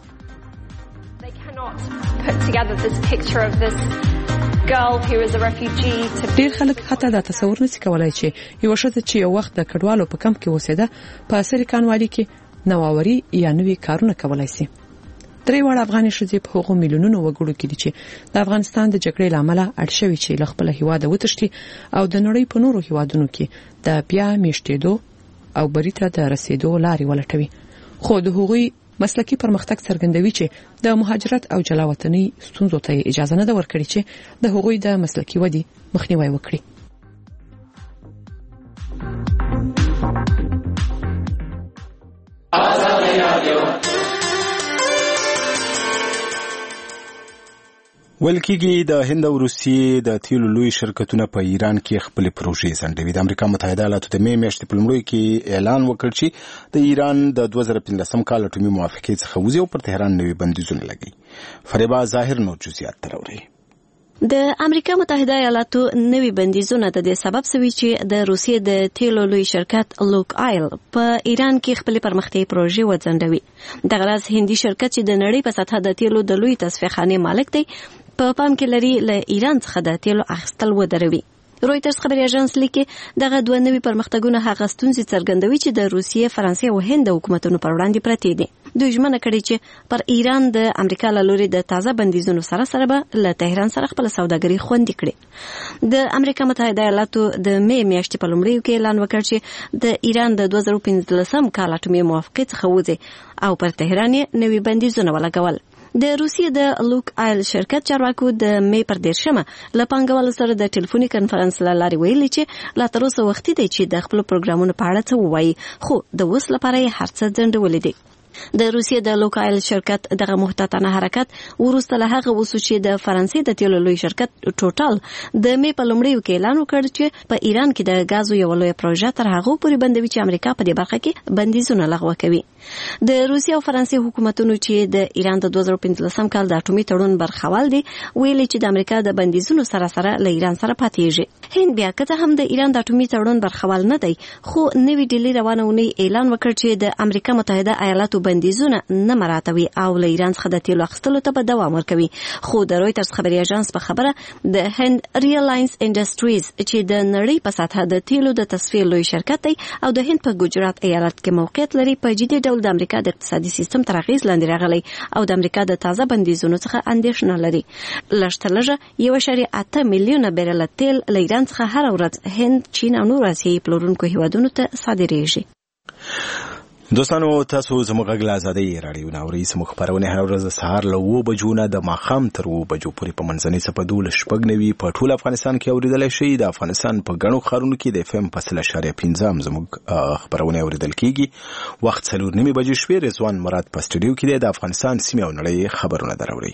put together this picture of this girl who is a refugee to ډیر خلک حتی دا تصور نشي کولای چې یو ښځه چې یو وخت د کډوالو په کمپ کې اوسېده په سیلیکان والي کې نوآوري یا نوې کارونه کولای شي. درې وړ افغاني ښځې په هغو میلیونونو وګړو کې دي چې د افغانستان د جګړې لامل اړ شوي چې له خپل هیواده وتښتي او د نړۍ په نورو هیوادونو کې د بیا میشتېدو او بریته د رسیدو لارې ولټوي. خو د هغوی مسلکی پرمختګ څرګندوي چې د مهاجرت او جلا وطنۍ ستونزو ته اجازه نه ده ورکړي چې د هغوی د مسلکی ودې مخنیوي وکړي. ولکېږي د هند او روسیې د تیلو لوی شرکتونه په ایران کې خپل پروژې ځنډوي. د امریکا متحده ایالاتو د مې میاشتې په لومړیو کې اعلان وکړ چې د ایران د دوه زره پنځلسم کال اټومي موافقې څخه وځي او پر تهران نوي بندیزونه لګوي. فریبا ظاهر نور جزئیات تراوري. د امریکا متحده ایالاتو نوي بندیزونه د دې سبب سوي چې د روسیې د تیلو لوی شرکت لوک آیل په ایران کې خپل پرمختي پروژې وځنډوي. دغه راز هندي شرکت چې د نړۍ په سطح د تیلو د لوی تصفیه خانې مالک دی په پام کې لري له ایران څخه د تیلو اخیستل ودروي. رويټرز خبري اژانس لیکي دغه دوه نوي پرمختګونه هغه ستونزې څرګندوي چې د روسیې، فرانسې او هند حکومتونو پر وړاندې پرتې دي. دوی ژمنه کړې چې پر ایران د امریکا له لوري د تازه بندیزونو سره سره به له تهران سره خپل سوداګري خوندي کړي. د امریکا متحده ایالاتو د مې میاشتې په لومړیو کې اعلان وکړ چې د ایران د دوه زره پنځلسم کال اټومي موافقې څخه وځي او پر تهران یې نوي بندیزونه ولګول. د روسیې د لوک آیل شرکت چارواکو د مې پر دیرشمه له پانګوالو سره د ټلیفوني کنفرانس له لارې ویلي چې لا تر اوسه وختي دی چې د خپل پروګرامونو په اړه څه ووایي، خو د اوس لپاره یې هر څه ځنډولي دي. د روسیې د لوک آیل شرکت دغه محتاطانه حرکت وروسته له هغه وسو چې د فرانسې د تیلو لوی شرکت ټوټال د مې په لومړیو کې اعلان وکړ چې په ایران کې د غازو یو لوی پروژه تر هغه پورې بندوي چې امریکا په دې برخه کې بندیزونه لغوه کوي. د روسیې او فرانسې حکومتونو چې د ایران د دوه زره پنځلسم کال د اټومي تړون برخوال دي ویلي چې د امریکا د بندیزونو سره سره له ایران سره پاتېږي. هند بیا کته هم د ایران د اټومي تړون برخوال نه دی، خو نوی ډیلی روانونه اعلان وکړ چې د امریکا متحده ایالاتو بندیزونه نه مراتوي او له ایران څخه د تیلو اخیستلو ته به دوام ورکوي. خو د رويټرز خبري اژانس په خبره د هند ریلاینس انډستریز چې د نړۍ په سطح د تیلو د تصفیه لوی شرکت دی او د هند په ګجرات ایالت کې موقعیت لري په جدي ډول د امریکا د اقتصادي سیستم تر اغیز لاندې راغلی او د امریکا د تازه بندیزونو څخه اندېښنه لري. لږترلږه یو اعشاریه اته میلیونه بیرل تیل له ایران څخه هر ورځ هند، چین او نورو اسیایي پلورونکو هیوادونو ته صادریږي. دوستانو تاسو زموږ غږ له ازادۍ راډیو نه اورئ. زموږ خپرونې هره ورځ د سهار له اوه بجو نه د ماښام تر اوه بجو پورې په منځنۍ څپه دولس شپږ نوي په ټول افغانستان کې اورېدلی شئ. د افغانستان په ګڼو ښارونو کې د اف ام په سل اشاریه پنځه هم زموږ خپرونې اورېدل کېږي. وخت څلور نیمې بجې شوې. رضوان مراد په سټوډیو کې دی. د افغانستان سیمې او نړۍ خبرونه دراوړئ.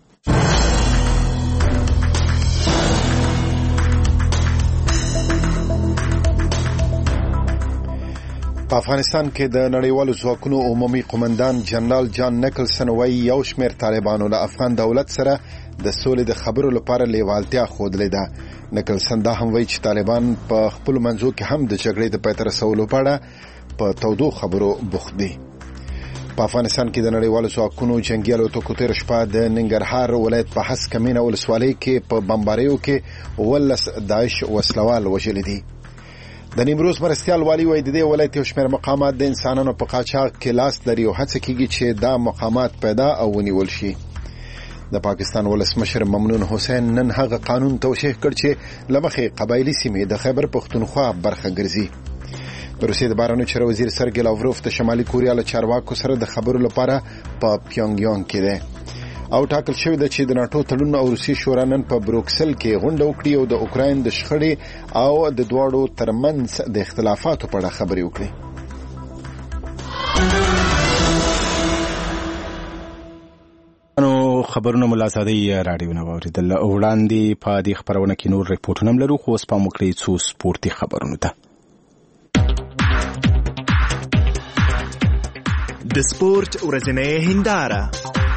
په افغانستان کې د نړیوالو ځواکونو عمومي قومندان جنرال جان نیکلسن وایي یو شمېر طالبانو له افغان دولت سره د سولې د خبرو لپاره لیوالتیا ښودلې ده. نیکلسن دا هم وایي چې طالبان په خپلو منځو کې هم د جګړې د پای ته رسولو په اړه په تودو خبرو بوخت دي. په افغانستان کې د نړیوالو ځواکونو جنګي الوتکو تېره شپه د ننګرهار ولایت په هسک مینه ولسوالۍ کې په بمباریو کې اوولس داعش وسلوال وژلي دي. د نیمروز مرستیال والی وایي د دې ولایت یو شمېر مقامات د انسانانو په قاچاق کې لاس لري او هڅه کېږي چې دا مقامات پیدا او ونیول شي. د پاکستان ولسمشر ممنون حسین نن هغه قانون توشیح کړ چې له مخې قبایلي سیمې د خیبر پښتونخوا برخه ګرځي. د روسیې د بهرنیو چارو وزیر سرګی لاوروف د شمالي کوریا له چارواکو سره د خبرو لپاره په پیونګ یانګ کې دی او ټاکل شوی ده چې د ناټو تړون او روسي شورا نن په بروکسل کې غونډه وکړي او د اوکراین د شخړې او د دواړو ترمنځ د اختلافاتو په اړه خبرې وکړي. نو خبرونه مو له ازادۍ راډیو نه واورېدل. وړاندې په دې خپرونه کې نور ریپورټونه هم لرو، خو اوس پام وکړئ څو سپورتي خبرونو ته. د سپورت ورځنۍ هنداره.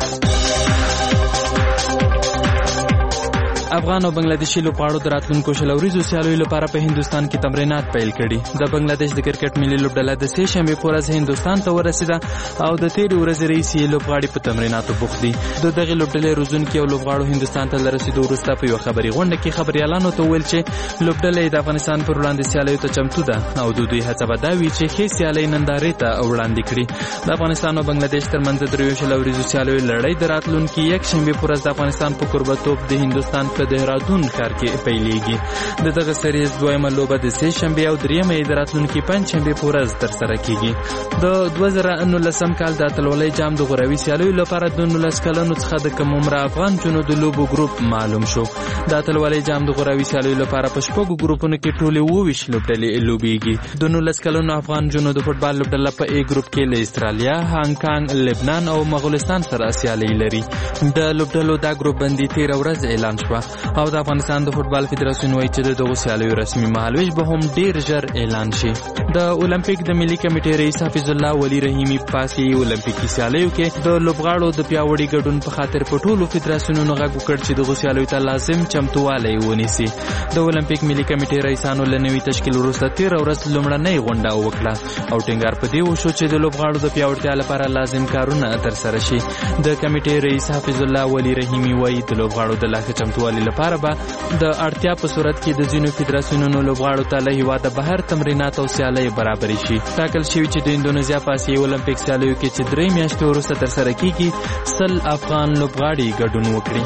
افغان او بنگلادیشي لوبغاړو د راتلونکو شل ورځو سیالیو لپاره په هندستان کې تمرینات پیل کړي. د بنگلادیش د کرکټ ملي لوبډله د سې شنبې په ورځ هندستان ته ورسېده او د تېرې ورځې رئیسي لوبغاړي په تمریناتو بوخت دي. د دغې لوبډلې روزونکي او لوبغاړو هندستان ته له رسېدو وروسته په یوه خبري غونډه کې خبریالانو ته وویل چې لوبډله د افغانستان پر وړاندې سیالیو ته چمتو ده او د دوی هڅه به دا وي چې ښې سیالۍ نندارې ته وړاندې کړي. د افغانستان او بنگلادیش ترمنځ د دریو شل ورځو سیالیو لړۍ د راتلونکي یکشنبې په ورځ د افغانستان په کوربهتوب د هندستان په دهرادون ښار کې پیلېږي. د دغه سریز دویمه لوبه د سې شنبې او دریمه یې د راتلونکي پنجشنبې په ورځ ترسره کېږي. د دوه زره نولسم کال د اتلولۍ جام د غوروي سیالیو لپاره د نولس کلنو څخه د کم عمره افغان جنو د لوبو ګروپ معلوم شو. د اتلولۍ جام د غوروي سیالیو لپاره په شپږو ګروپونو کې ټولې اووه ویشت لوبډلې لوبېږي. د نولس کلنو افغان جنو د فوټبال لوبډله په ای ګروپ کې له استرالیا، هانګ کانګ، لبنان او مغولستان سره سیالۍ لري. د لوبډلو دا ګروپ بندي تېره ورځ اعلان شوه او د افغانستان د فوټبال فدراسیون وایي چې د دغو سیالیو رسمي مهالویش به هم ډیر ژر اعلان شي. د اولمپیک د ملي کمیټې رئیس حفیظ الله ولی رحیمي په پاسې اولمپیکي سیالیو کې د لوبغاړو د پیاوړي ګډون په خاطر په ټولو فدراسیونونو غږ وکړ چې دغو سیالیو ته لازم چمتووالی ونیسي. د اولمپیک ملي کمیټې رئیسانو له نوي تشکیل وروسته تېره ورځ لومړنۍ غونډه وکړه او ټینګار په دې وشو چې د لوبغاړو د پیاوړتیا لپاره لازم کارونه ترسره شي. د کمیټې رئیس حفیظ الله ولی رحیمي وایي د لوبغاړو د لا ښه چمتووالي لپاره به د اړتیا په صورت کې د ځینو فدراسیونونو لوبغاړو ته له هېواده بهر تمرینات او سیالۍ برابرې شي. ټاکل شوي چې د اندونیزیا په آسیایي اولمپیک سیالیو کې چې درې میاشتې وروسته ترسره کېږي سل افغان لوبغاړي ګډون وکړي.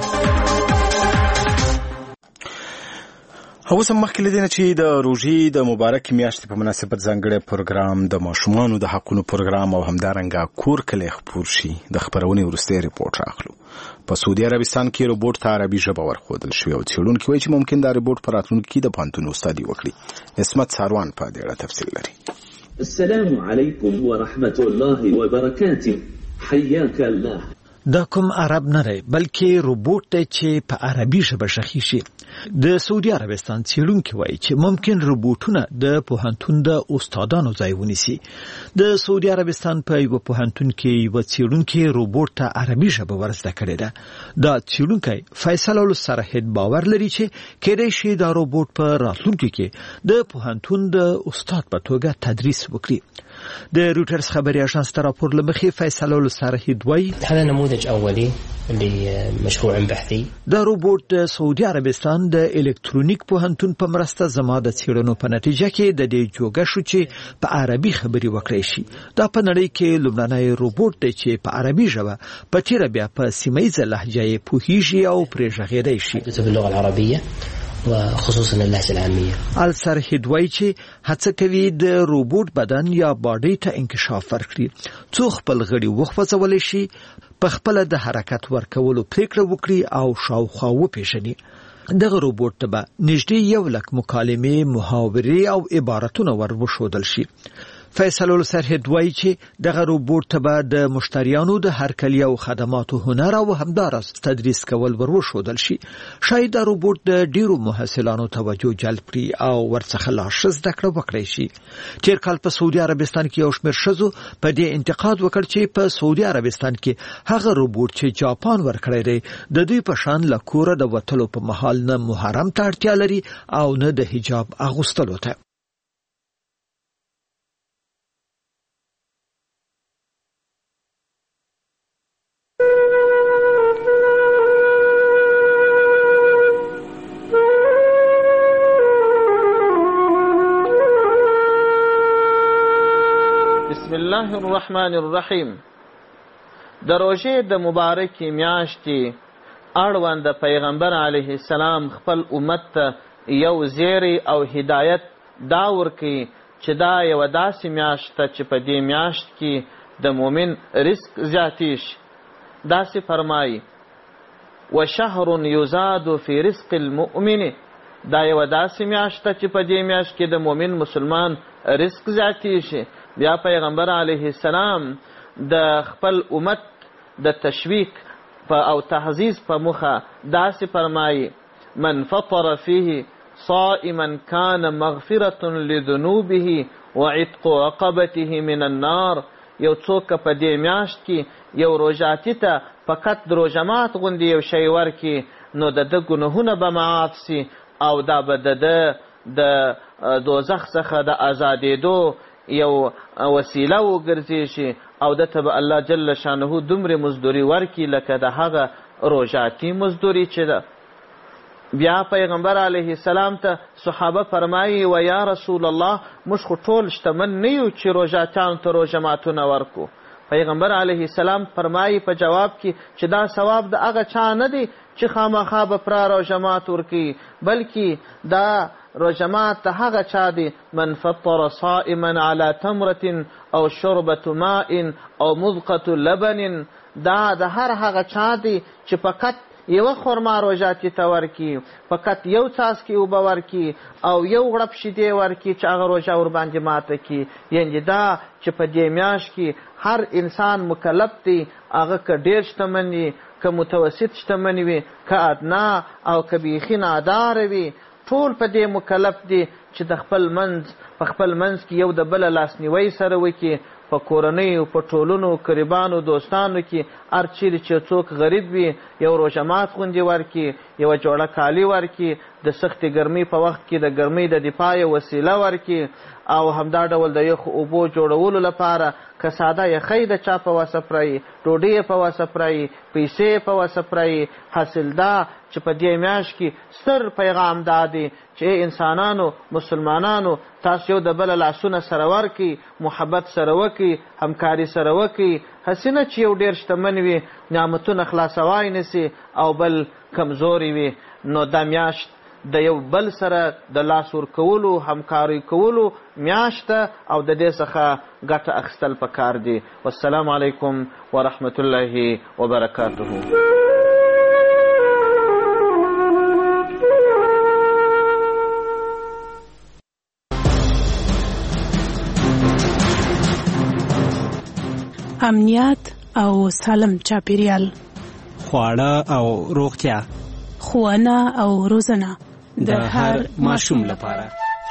اوس هم مخکې له دې نه چې د روژې د مبارکې میاشتې په مناسبت ځانګړی پروګرام د ماشومانو د حقونو پروګرام او همدارنګه کور کلی خپور شي د خپرونې وروستی ریپورټ راخلو. په سعودي عربستان کې روبوټ ته عربي ژبه ورښودل شوې او څېړونکي وایي چې ممکن دا روبوټ په راتلونکي کې د پوهنتون استادي وکړي. عصمت ساروان په دې اړه تفصیل لري. السلام علیکم ورحمة الله وبرکاته. حیاک الله. دا کوم عرب نه دی بلکې روبوټ دی چې په عربي ژبه شخي شي. د سعودي عربستان څېړونکي وایي چې ممکن روبوټونه د پوهنتون د استادانو ځای ونیسي. د سعودي عربستان په یوه پوهنتون کې یوه څېړونکي روبوټ ته عربي ژبه ورزده کړې ده. دا څېړونکی فیصل الصراحت باور لري چې کېدای شي دا روبوټ په راتلونکي کې د پوهنتون د استاد په توګه تدریس وکړي. د رویټرز خبري اژانس ته راپور له مخې فیصل الصراحت وایي هذا نموذج أولي لمشروع بحثي. دا روبوټ د سعودي عربستان د الکترونیک پوهنتون په مرسته زما د څېړنو په نتیجه کې د دې جوګه شو چې په عربي خبري وکړي شي. دا په نړۍ کې لومړنی روبوټ دی چې په عربي ژبه په تیره بیا په سیمه ییزه لهجه یې پوهیږي او پرې غږېدی شي. باللغة العربية وخصوصا اللهجة العامية. السرهید وایي چې هڅه کوي د روبوټ بدن یا باډي ته انکشاف ورکړي څو خپل غړي وخوځولی شي په خپله د حرکت ورکولو پریکړه وکړي او شاوخوا وپیژني. دغه روبوټ ته به نږدې یو لک مکالمې، محاورې او عبارتونه ور وښودل شي. فیصل السرهید وایي چې دغه روبوټ ته به د مشتریانو د هرکلي او خدماتو هنر او همداراز تدریس کول ور وښودل شي. شاید دا روبوټ د ډیرو محصلانو توجه جلب کړي او ورڅخه لا ښه زده کړه وکړی شي. تیر کال په سعودي عربستان کې یو شمېر ښځو په دې انتقاد وکړ چې په سعودي عربستان کې هغه روبوټ چې جاپان ورکړی دی د دوی په شان له کوره د وتلو په مهال نه محرم ته اړتیا لري او نه د حجاب اغوستلو ته. بسم الله الرحمن الرحیم. د روژې د مبارکې میاشتې اړوند د پیغمبر علیه السلام خپل امت ته یو زیری او هدایت دا ورکوي چې دا یوه داسې میاشت ده چې په دې میاشت کې د مؤمن رزق زیاتی شي. داسې فرمایي وشهر یزاد فی رزق المؤمن، دا یوه داسې میاشت ده چې په دې میاشت کې د مؤمن مسلمان رزق زیاتی شي. بیا پیغمبر علیه السلام د خپل امت د تشویق او تحزیز په مخه داسې فرمایي من فطر فيه صائما كان مغفرة لذنوبه وعتق رقبته من النار. یو څوک په دې میاشت کې یو روژاتي ته فقط د روژه مات غوندې یو شی ورکړي نو د ده ګناهونه به معاف سي او دا به د ده د دوزخ څخه د ازادېدو یو وسیله وګرځي شي او دته به الله جل شانه دومره مزدوري ورکړي لکه د هغه روژاتي مزدوري چې ده. بیا پیغمبر علیه السلام ته صحابه فرمایي و یا رسول الله موږ خو ټول شتمن نه یو چې روژاتیانو ته روژه ماتونه ورکو. پیغمبر علیه السلام فرمایي په جواب کې چې دا ثواب د هغه چا نه دی چې خامخا به پرا روژه مات ورکوي، بلکې دا روژه مات د هغه چا دی من فطر صائما علی تمرة او شربة ماء او مذقة لبن، دا د هر هغه چا دی چې فقط یوه خرما روژاتي ته ورکي، فقط یو څاڅکي اوبه ورکي او یو غړپ شیدې ورکي چې هغه روژه ورباندې ماته کي. یعنې دا چې په دې میاشت کې هر انسان مکلف دی، هغه که ډېر شتمن وي، که متوسط شتمن وي، که ادنا او که بیخي ناداره وي، ټول په دې مکلف دي چې د خپل منځ په خپل منځ کې یو د بله لاسنیوی سره وکړي. په کورنیو، په ټولنو، قریبانو، دوستانو کې هر چیرې چې څوک غریب وي یو روژه مات غوندې ورکړي، یوه جوړه کالي ورکړي، د سختې ګرمۍ په وخت کې د ګرمۍ د دفاع یو وسیله ورکړي او همدا ډول د یخو اوبو جوړولو لپاره که ساده یخی د چا په وسه پرایي، ډوډۍ یې په وسه پرایي، پیسې یې په وسه پرایي. حاصل دا چې په دې میاشت کې ستر پیغام دا دی چې انسانانو، مسلمانانو، تاسو یو د بله لاسونه سره ورکړي، محبت سره وکړي، همکاري سره وکړي. هسې نه چې یو ډېر شتمن وي نعمتونه خلاصوای نسي او بل کمزوري وي. نو دا میاشت د یو بل سره د لاس ورکولو، همکاري کولو میاشت ده او د دې څخه ګټه اخیستل پکار دي. والسلام علیکم ورحمة الله وبرکاته. امنیت او سالم چاپیریال، خواړه او روغتیا، ښوونه او روزنه د هر ماشوم لپاره.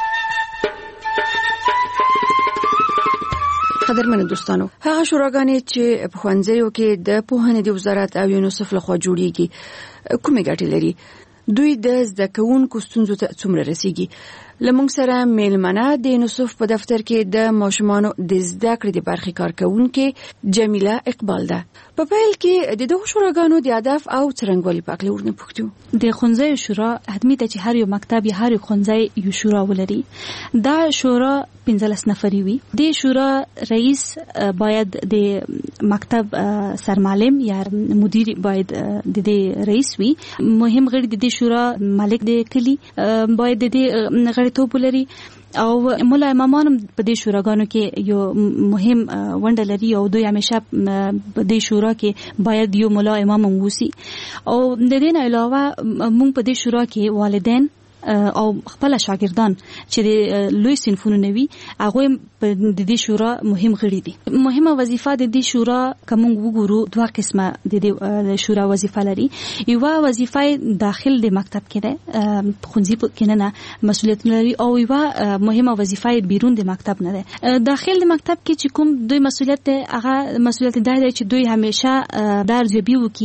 قدرمنو دوستانو، هغه شوراګانې چې په ښوونځیو کې د پوهنې د وزارت او یونیسف لخوا جوړیږي کومې ګټې لري؟ دوی د زده کوونکو ستونزو ته څومره رسیږي؟ لمونږ سره میلمنه د یونیسف په دفتر کې د ماشومانو د زده کړې د برخې کارکونکې جمیله اقبال ده. په پیل کې د دغو شوراګانو د هدف او څرنګوالي په اړه ورنه پوښتو. د ښوونځیو شورا حتمي ده چې هر یو مکتب یا هر یو ښوونځی یو شورا ولري. دا شورا پنځلس نفري وي. د شورا رئیس باید د مکتب سرمعلم یا مدیر باید د دې رئیس وي. مهم غړي د دې شورا مالک د کلی باید د دې غړیتوب ولري او مولا امامان په دې شوراګانو کې یو مهم ونډه لري او دوی همیشه په دې شورا کې باید یو مولا امام ووسی. او د دې نه علاوه موږ په دې شورا کې والدین او خپل شاګردان چې د لوی صنفونو نوي هغه د دې شورا مهم غړي دي. مهمه وظیفه د دې شورا کوم وګورو دوه قسمه د دې شورا وظیفه لري. یو وظیفه داخل د مکتب کې ده، خونځي کې نه مسولیت لري، او یو مهمه وظیفه بیرون د مکتب نه ده. داخل د مکتب کې چې کوم دوی مسولیت ده هغه مسولیت ده چې دوی همیشه د ارزیابي وکي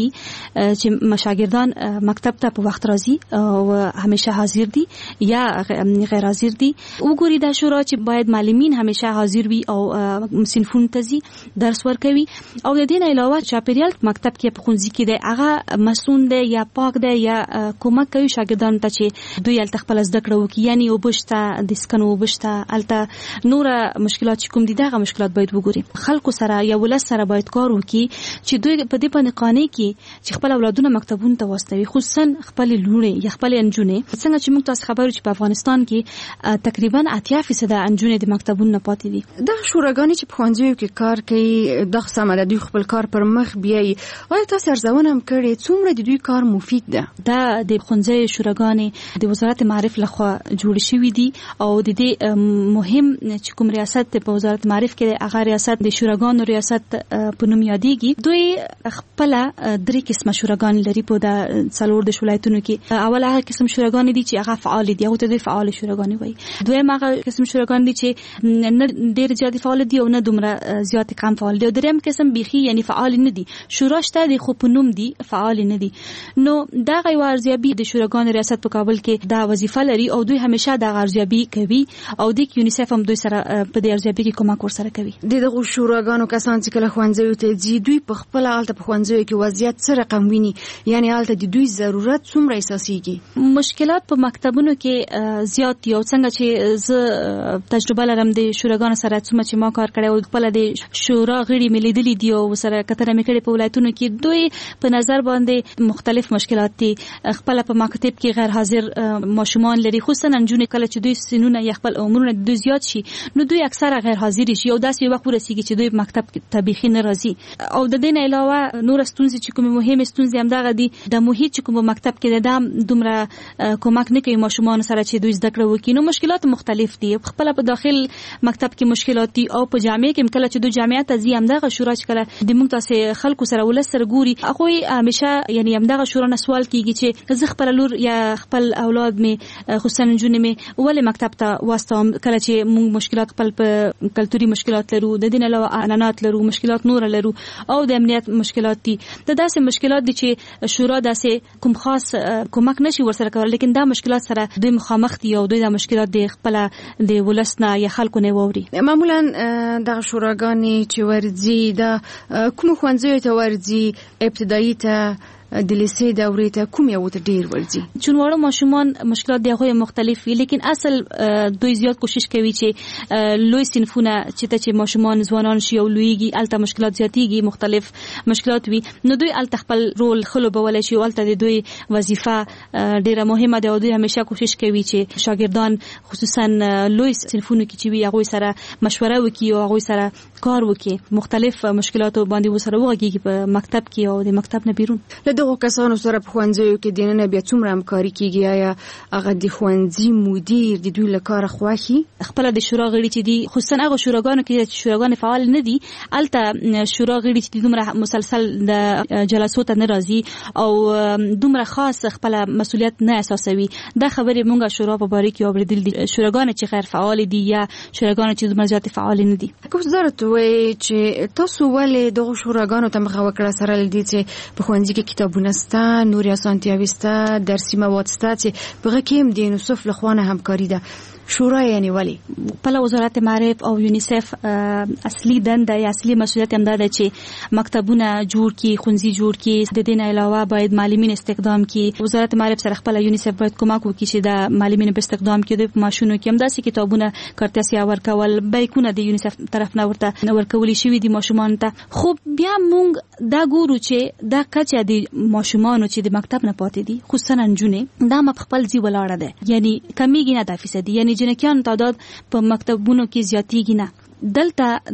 چې مشاګردان مکتب ته په وخت راځي او همیشه حاضر دي یا غیر حاضر دي. وګوري دا شورا چې باید معلمین همیشه حاضر وي او صنفونو ته ځي درس ورکوي. او د دې نه علاوه چاپیریال مکتب کې په خونځي کې دی هغه مسؤل دی یا پاک دی یا کومک کوي شاګردانو ته چې دوی الته خپل زده کړه وکړي، یعنی وبشته د سکنو وبشته الته نور مشکلات چې کوم دي دغه مشکلات باید وګوري. خلکو سره یا ولس سره باید کار وکړي چې دوی په دې باندې قانع کې چې خپل اولادونه مکتبونو ته واستوي، خصوصا خپل لوري یا خپل انجونې. څنګه چې موږ تاسو خبرو چې په افغانستان کې تقریبا اتیا فیصد انجونې د مکتبونو نه پاتې دي. د شوراګانې چې په ښوونځیو کې کار کوي دغه سمه ده، دوی خپل کار پر مخ بیایي. آیا تاسو ارزونه هم کړې څومره د دوی کار مفید ده؟ دا د ښوونځیو شوراګانې د وزارت معارف لخوا جوړ شوي دي او د دې مهم چې کوم ریاست په وزارت معارف کې هغه ریاست د شوراګانو ریاست په نوم یادېږي. دوی خپل درې قسمه شوراګانې لري په د څلور د ولایتونو کې. اول هغه قسم شوراګانې دي چې هغه فعال دي او ته دوی فعال شوراګانې وایي. دویم هغه قسم شوراګانې دي چې نه ډېر زیات فعال دي او نه دومره زیات کم فعال دي. او دریم قسم بيخي یعنی فعال نه دي، شورا شته دي خو په نوم دي فعال نه دي. نو دا غي ارزیابي د شوراګانو ریاست په کابل کې دا وظیفه لري او دوی همیشه دا ارزیابي کوي او د یونیسف هم دوی سره په دې ارزیابي کې کومک ورسره کوي. دغه شوراګانو کسان چې کله ښوونځیو ته ځي دوی په خپل حالت په ښوونځیو کې وضعیت څه رقم ویني، یعنی حالت د دوی ضرورت څومره احساسيږي؟ مشکلات په مکتبونو کې زیات یو څنګه چې ز تجربه لرم د شوراګانو سره څومره چې ما کار کړی او خپل د شورا غړي ملي دي دي او سره کتره مې کړې په ولایتونو کې دوی په نظر باندې مختلف مشکلات دي. خپل په مکتب کې غیر حاضر ماشومان لري، خصوصا انجونې کله چې دوی سنونه یا خپل عمرونه دوی زیات شي نو دوی اکثره غیر حاضر شي او داسې وخت ورسیږي چې دوی مکتب طبيخي نه راځي. او د دې نه علاوه نور ستونزې چې کومه مهمه ستونزې هم دغه دي د محیط چې کوم مکتب کې د دومره کومک نه کوي ماشومان سره چې دوی زده کړه وکړي. نو مشکلات مختلف دي، خپل په داخل مکتب کې مشکلات دي او په جامعه کې کله چې دوی جامعه ته ځي هم دغه شورا چې کله د موږ تاسو خلکو سره ولس سره ګوري هغه همیشه یعنی هم دغه شورا نه سوال کیږي چې زه خپل لور یا خپل اولاد می خصوصا جنونه می ولې مکتب ته واستوم کله چې موږ مشکلات خپل په کلتوري مشکلات لرو، د دین علاوه اعلانات لرو، مشکلات نور لرو او د امنیت مشکلات دي. د داسې مشکلات دي چې شورا داسې کوم خاص کومک نشي ورسره کول، لیکن دا مشکلات سره دوی مخامخ دي او دوی دا مشکلات د خپل د ولسنا یا خلکو نه ووري. معمولا د شوراګانې چې ورځي دا کوم ښوونځیو ته ورځي، ابتدایي ته د لیسې دورې ته کوم یو ته ډیر ورځي؟ چونواړو ماشومان مشکلات دی هغه مختلف وي، لیکن اصل دوی زیات کوشش کوي چې لوی صنفونه چې ته چې ماشومان ځوانان شي او لویږي الته مشکلات زیاتېږي، مختلف مشکلات وي نو دوی الته خپل رول خلوبول شي او الته د دوی وظیفه ډیره مهمه ده او دوی همیشه کوشش کوي چې شاګردان خصوصا لوی صنفونو کې چې وي هغه سره مشوره وکړي او هغه سره کار وکړي، مختلف مشکلات باندې وسره وغږیږي په مکتب کې او د مکتب نه بیرون. دغه کسانو سره په ښوونځیو کې د نن بیا څومره همکاري کیږي؟ آیا هغه د ښوونځي مدیر د دوی لپاره خوښي؟ خپل د شورا غړي چې دي خصوصا هغه شوراګانو کې چې شوراګان فعال نه دي الته شورا غړي چې دومره مسلسل د جلسو ته ناراضي او دومره خاص خپل مسولیت نه احساسوي. دا خبره مونږه شورا په باره کې اوریدل دي، شوراګان چې غیر فعال دي یا شوراګان چې دومره زیات فعال نه دي. کوم ضرورت وي چې تاسو ولې دغه شوراګانو ته مخه وکړه سره لدی چې په ښوونځي کې کتابونه ستا، نوري اسانتیاوي ستا، درسي مواد ستا چې په کې هم د یونیسف له خوا نه همکاري ده. شورا یعنی ولی په وزارت معارف او یونیسف اصلي دنده یا اصلي مسولیت هم ده چې مکتبونه جوړ کی خونځي جوړ کی د دې نه علاوه باید معلمین استخدام کی. وزارت معارف سره خپل یونیسف باید کومک وکړي چې د معلمین په استخدام کې د ماشونو کې هم داسې کتابونه کارتسیا ورکول بیکونه د یونیسف طرف نه ورته ورکول شي دي ماشومان ته. خو بیا مونږ دا ګورو چې دا کچه د ماشومان چې د مکتب نه پاتې دي خصوصا نجونې دا په خپل ځای ولاړه ده یعنی کمیږي نه د فیصدي یعنی جنکیان تعداد په مکتبونو کې زیاتېږي نه. دلته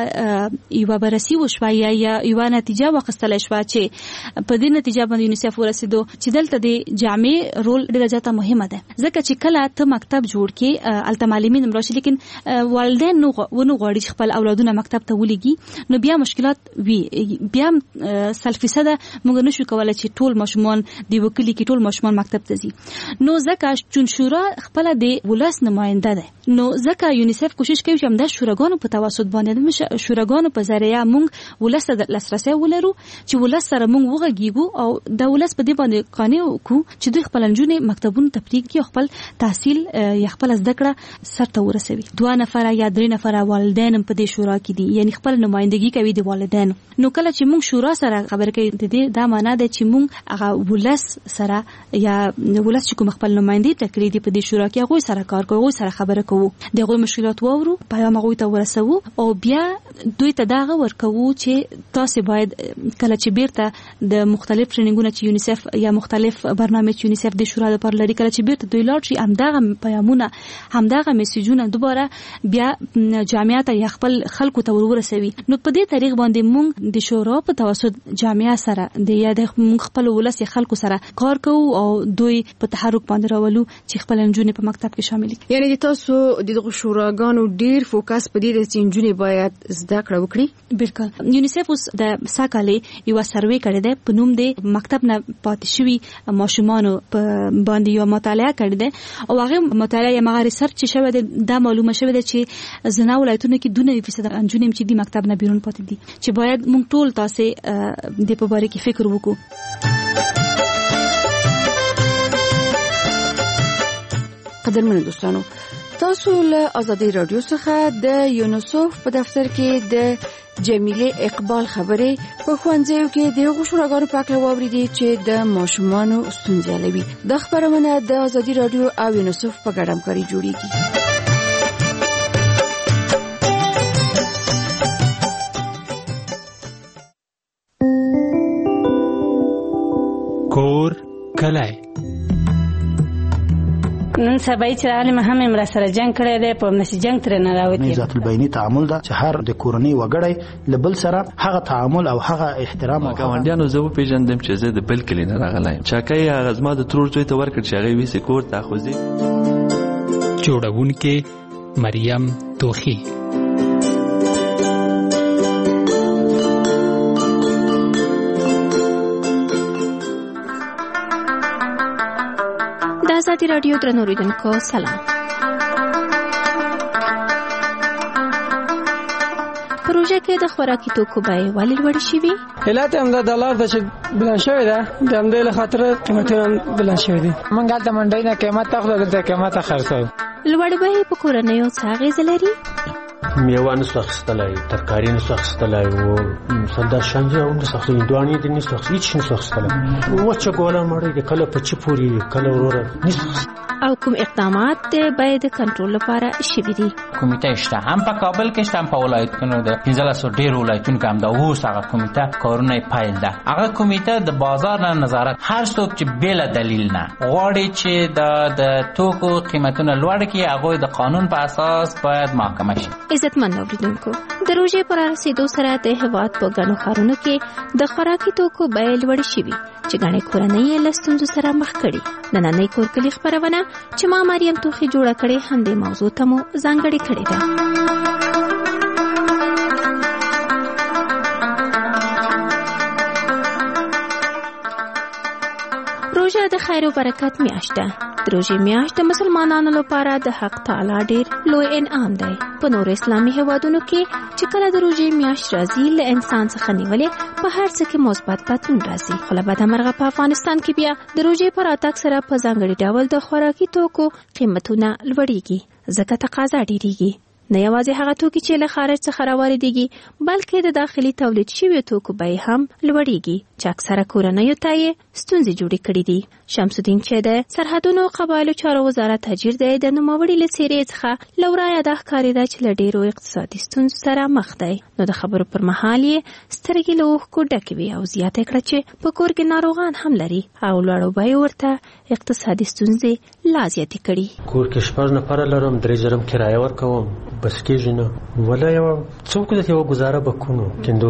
دا یو بررسي وشوه یا یو نتیجه واخیستل شوه چې په دې نتیجه باندې یونیسف ورسېدو چې دلته د جامع رول ډېر زیاته مهمه ده ځکه چې کله ته مکتب جوړ کې الته معلمین هم راشي لیکن والدین نو ونه غواړي چې خپل اولادونه مکتب ته ولېږي نو بیا مشکلات وي بیا سل فیصده موږ نشو کولای چې ټول ماشومان د وکیل کې ټول ماشومان مکتب ته ځي نو ځکه چون شورا خپل د ولس نماینده ده نو ځکه یونیسف کوشش کوي چې همدا شورا په توسط باندې شوراګانو په ذریعہ موږ ولس ته لاسرسي ولرو چې ولس سره موږ وغږیږو او د ولس په دې باندې قانع وکړو چې دوی خپل نجونې مکتبونو ته پرېږدي خپل تحصیل یا خپل زده کړه سرته ورسوي. دوه نفره یا درې نفره والدین په دې شورا کې دي یعنی خپل نمائندګي کوي د والدین. نو کله چې موږ شورا سره خبرې کوي د دې دا معنی ده چې موږ هغه ولس سره یا ولس چې کوم خپل نمائندګي تکړه دي په دې شورا کې هغه سره کار کوي سره خبرې کوو دغه مشکلات وورو پیغام هغه ته ورسوي او بیا دوی ته داغه ورکوو چې تاسو باید کله چې بیرته د مختلف ټریننګونو چې یونیسف یا مختلف برنامه چې یونیسف د شورا لپاره لري کله چې بیرته دوی لاړ شي همداغه پیغامونه همداغه میسیجونه دوباره بیا جامعیت یا خپل خلکو ته ورورسوي. نو په دې طریق باندې موږ د شورا په توسط جامعه سره د یا د خپل ولس خلکو سره کار کوو او دوی په تحرک باندې راولو چې خپل نجونې په مکتب کې شامل کړي. یعنی تاسو د شوراګانو ډیر فوکس په دې چې نجونې باید زده کړه وکړي. بالکل یونیسف اوس د ساکالې یو سروې کړی دی په نوم د مکتب نه پاتې شوي ماشومانو په باندې یو مطالعه کړی دی او هغه مطالعه یې مغه ریسرچ شوی دی دا معلومه شوی دی چې زنا ولایتونو کې دوه فیصد نجونې چې د مکتب نه بیرون پاتې دي چې باید موږ ټول تاسو د په اړه کې فکر وکړو. قدرمنو دوستانو تاسو له آزادی رادیو څخه د یونیسف په دفتر کې د جمیله اقبال خبرې په خوانځیو کې د غوښورګانو په اړه واوریدي چې د ماشومانو ستونزې لوي. د خبرونه د آزادی رادیو او یونیسف په ګډه همکاري جوړیږي. کور کلای نن سبا چې عالم هم امر سره جنگ کړی دی په نس جنگ تر نه راوتی ذات البینی تعامل دا چې هر د کورنۍ وګړی لبل سره هغه تعامل او هغه احترام او ګاونډیانو زه په پیژندم چې زه د بل کلی نه راغلایم چاکای هغه زما د ترور زوی ته ورکړ چې هغه ویسي کور ته خوځي. جوړونکې مریم توخی آزادی رادیو درنو اوریدونکو سلام. پروژه کې د خوراکي توکو بیې ولې لوړې شوي؟ علت هم د ډالر د چې بلند شوی ده د همدې له خاطر قیمتونه بلند شوي دي. موږ هلته منډۍ نه قیمت اخلو دلته قیمت خرڅوو. لوړې بیې په کورنیو څه اغېزه لري؟ میوه نسو اخیستلی ترکاري نسو اخیستلی و مثلا شنجه هم نسو اخیستلی هندوانې دې نسو اخیستلی هیڅ نسو اخیستلی وچه ګوله مړۍ د کله په چی پورې کله وروره نسو. او کوم اقدامات باید د کنټرول لپاره شوي دي؟ کمیټه شته هم په کابل کې شته هم په ولایتونو د پنځلسو ډېرو ولایتونو کې هم د اوس هغه کمیټه کارونه یې پیل ده. هغه کمیټه د بازار نه نظارت هر څوک چې بېله دلیل نه غواړي چې د د توکو قیمتونه لوړ کړي هغوی د قانون په اساس باید محاکمه شي. عزتمن اورېدونکو د روژې په رارسېدو سره د هېواد په ګڼو ښارونو کې د خوراکي توکو بیې لوړې شوي چې ګڼې کورنۍ یې له ستونزو سره مخ کړي. نننۍ کورکلي خپرونه چې ما مریم توخی جوړه کړې همدې موضوع ته مو ځانګړې کړې ده. روژه د خیر او برکت میاشت ده. د روژې میاشت د مسلمانانو لپاره د حق تعالی ډېر لوی انعام دی. په نورو اسلامي هیوادونو کې چې کله د روژې میاشت راځي له انسان څخه نیولې په هر څه کې مثبت بدلون راځي. خو له بده مرغه په افغانستان کې بیا د روژې په راتګ سره په ځانګړي ډول د خوراکي توکو قیمتونه لوړېږي ځکه تقاضا ډېرېږي. نه یوازې هغه توکي چې له خارج څخه راواردېږي بلکې د داخلي تولید شویو توکو بیې هم لوړېږي چې اکثره کورنیو ته یې ستونزې جوړې کړې دي. شمس الدین چې د سرحدونو قبایلو چارو وزارت اجیر دی د نوموړي له څېرې څخه له ورایه دا ښکارېده چې له ډېرو اقتصادي ستونزو سره مخ دی. نو د خبرو پر مهال یې سترګې له اوښکو ډکې وې او زیاته کړه چې په کور کې ناروغان هم لري او لوړو بیو ورته اقتصادي ستونزې لا زیاتې کړي. کور کې شپږ نفره لرم، درې زره کرایه ورکوم، بس کېږي نه. ولا یو څوک د یو گزاره بکنو کندو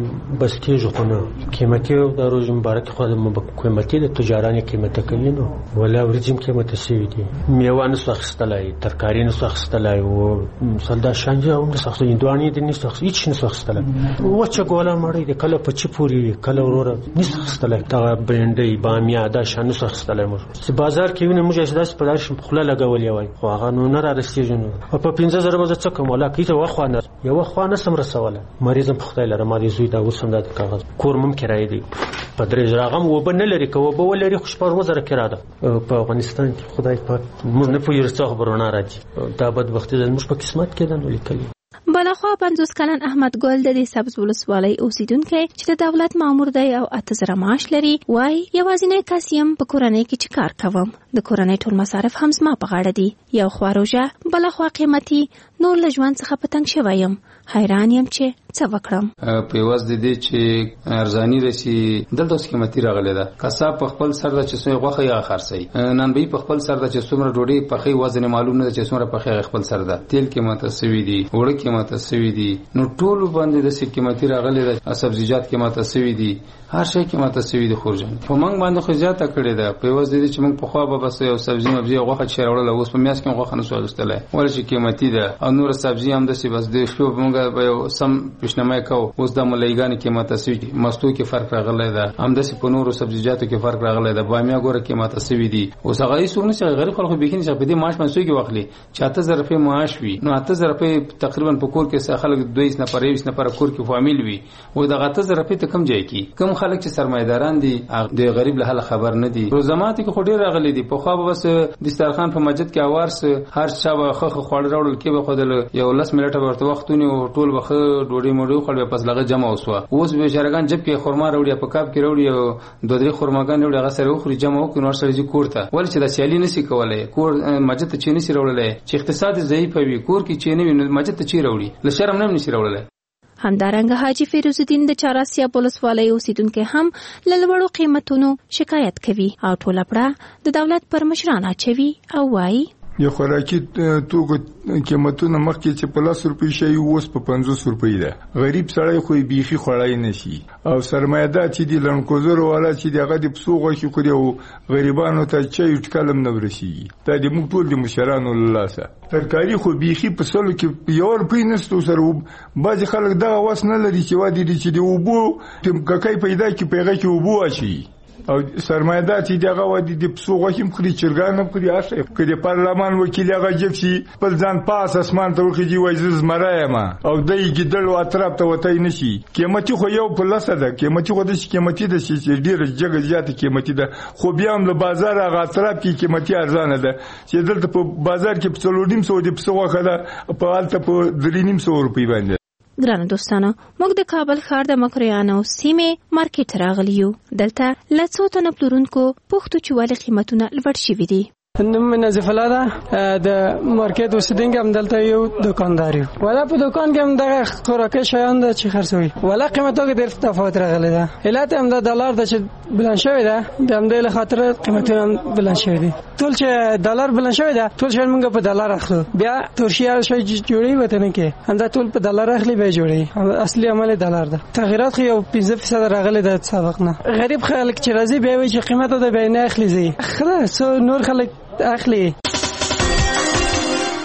بس کېږي خو نه. قیمتي د روز مبارک خو د قیمتي د تجاران قیمته کوي نو ولا ورجم قیمته شوی دي. میوه نه سخستلای، ترکاری نه سخستلای او سلدا شانجه او نه سخت اندوانی دي نه سخت هیڅ نه سخستلای. وچه ګولا مړی د کله په چپوري کله ورور نه سخستلای. تا برندې بامیه دا شان نه سخستلای. مو چې بازار کې ونه موږ اساس په داش خله لګولې وای خو هغه نو نه را رسیږي نو په پنځه زره بزه څه کوم ولا کیته واخوانه یو خو نه سم رسوله. مریضم په خدای لره ما دي زوی دا وسم د کاغذ کور مم کرای دي په درې زراغم و بنه لري کو به ولري خوشپار وزره کرا ده په افغانستان کې خدای پاک موږ نه پوهیږو څه خبرونه راځي دا بدبختي د موږ په قسمت کې ده نو لیکلي. بلخوا پنځوس کلن احمد ګل د دې سبز ولسوالۍ اوسیدونکی چې د دولت مامور دی او اته زره معاش لري وای یوازینی کس یم په کورنۍ کې چې کار کوم. د کورنۍ ټول مصارف هم زما په غاړه دي. یو خوا روژه بلخوا قیمتي نور له ژوند څخه په تنګ شوی یم. حیران یم چې څه وکړم. په عوض د دې چې ارزاني رسی دلته اوس قیمتي راغلی ده. قصاب په خپل سر د چې څومره غوښه یا خرڅي نن به په خپل سر د چې څومره ډوډۍ په خي وزن معلوم نه چې څومره په خي خپل سر ده. تیل قیمت سوي دي، وړه قیمت سوي دي، نو ټول باندې د سې قیمتي راغلی ده. سبزیجات قیمت سوي دي، هر شی قیمت سوي دي. خورجن په موږ باندې خو زیاته کړې ده. په عوض د دې چې موږ په خوا به بس یو سبزی مبزی غوښه چې راوړل اوس په میاس کې غوښه نه سو غوښتلای ول چې قیمتي ده او نور سبزی هم د سی بس د شپو موږ به یو سم پښنمای کو. اوس د ملایګان قیمت سوي دي، مستو کې فرق راغلی ده، هم د په نورو سبزیجاتو کې فرق راغلی ده. بامیه ګوره قیمت سوي دي. اوس هغه یې سونه چې غریب خلکو به کېنه چې په دې معاش باندې سوي واخلي چې اته زره روپۍ معاش وي نو اته زره روپۍ تقریبا په کور کې خلک دوه نفر یو نفر کور کې فامیل وي او د اته زره روپۍ ته کم ځای کې کم خلک چې سرمایداران دي د غریب له حال خبر نه دي. روزمات کې خو ډیر راغلي دي. په خو بس دسترخوان په مسجد کې اوارس هر چا به خخ خوړ راوړل کې به خدل یو لس منټه ورته وختونه او ټول به ډوډۍ مړو خړ به پس لغه جمع وسو. اوس به شرګان جب کې خرما راوړي په کاپ کې راوړي دوه درې خرماګان راوړي هغه سره خوري جمع وکړي نو سره دي کوړه ول چې د سیالي نسی کولای کور مسجد ته چینی سي راوړل چې اقتصاد ضعیف وي کور کې چینی وي مسجد ته چی راوړي لشرم نه نسی راوړل. همدارنګه حاجی فیروز الدین د چاراسیا ولسوالۍ اوسیدونکو هم له لوړو قیمتونو شکایت کوي او ټوله پړه د دولت پر مشرانه چوي او وایي یو خوراکي توکو قیمتونه مخکې چې په لاس روپۍ شي اوس په پنځوس روپۍ ده. غریب سړی خو بیخي خوړای نشي او سرمایدار چې دی لنکوزر والا چې دی هغه د پسو غوښې خوري او غریبانو ته چای ټکلم نه ورسیږي. دا د موږ ټول د مشرانو له لاسه. ترکاري خو بیخي په سلو کې یو روپۍ نشته سره بعضې خلک دغه وس نه لري چې وادي دي چې د اوبو ککۍ پیدا کړي په هغه کې اوبو اچوي او سرمایدار چې دغه ودی د پسو غوښیم خوري چرګان هم خوري. هر که د پارلمان وکیل هغه جب شي خپل ځان پاس اسمان ته وخیږي وایي زه زمری یم او دی ګیدړ و اطراف ته وتی نه شي. قیمتي خو یو په لسه ده. قیمتي خو داسې قیمتي ده چې ډېره جګه زیاته قیمتي ده خو بیا هم له بازار هغه اطراف کې قیمتي ارزانه ده چې دلته په بازار کې په څلور نیم سوه د پسه غوښه ده په هلته په درې نیم سوه روپۍ باندې. ګرانو دوستانو موږ د کابل ښار د مکریانو سیمې مارکیټ راغلی یو. دلته له څو تنه پلورونکو پوښتو چې ولې قیمتونه لوړ شوي دي. نوم نظیف الله ده د مارکیټ اوسیدونکی هم دلته یو دکاندار یو ولا په دکان کې هم دغه خوراکي شیان ده چې خرڅوي ولا قیمتو کې ډېر تفاوت راغلی ده. علت هم د ډالر د چې بلند شوی ده د همدې له خاطر قیمتونه هم بلند شوي دي. ټول چې ډالر بلند شوی ده ټول شیان موږ په ډالر اخلو بیا ترشي هر شی جوړوي وطن کې همدا ټول په ډالر اخلي به جوړوي اصلي عمل ډالر ده. تغیرات خو یو پنځه فیصد راغلی ده سابق نه. غریب خلک چې راځي بیا وایي چې قیمت د بیان اخلي زی خلاص نور خلک اخلي.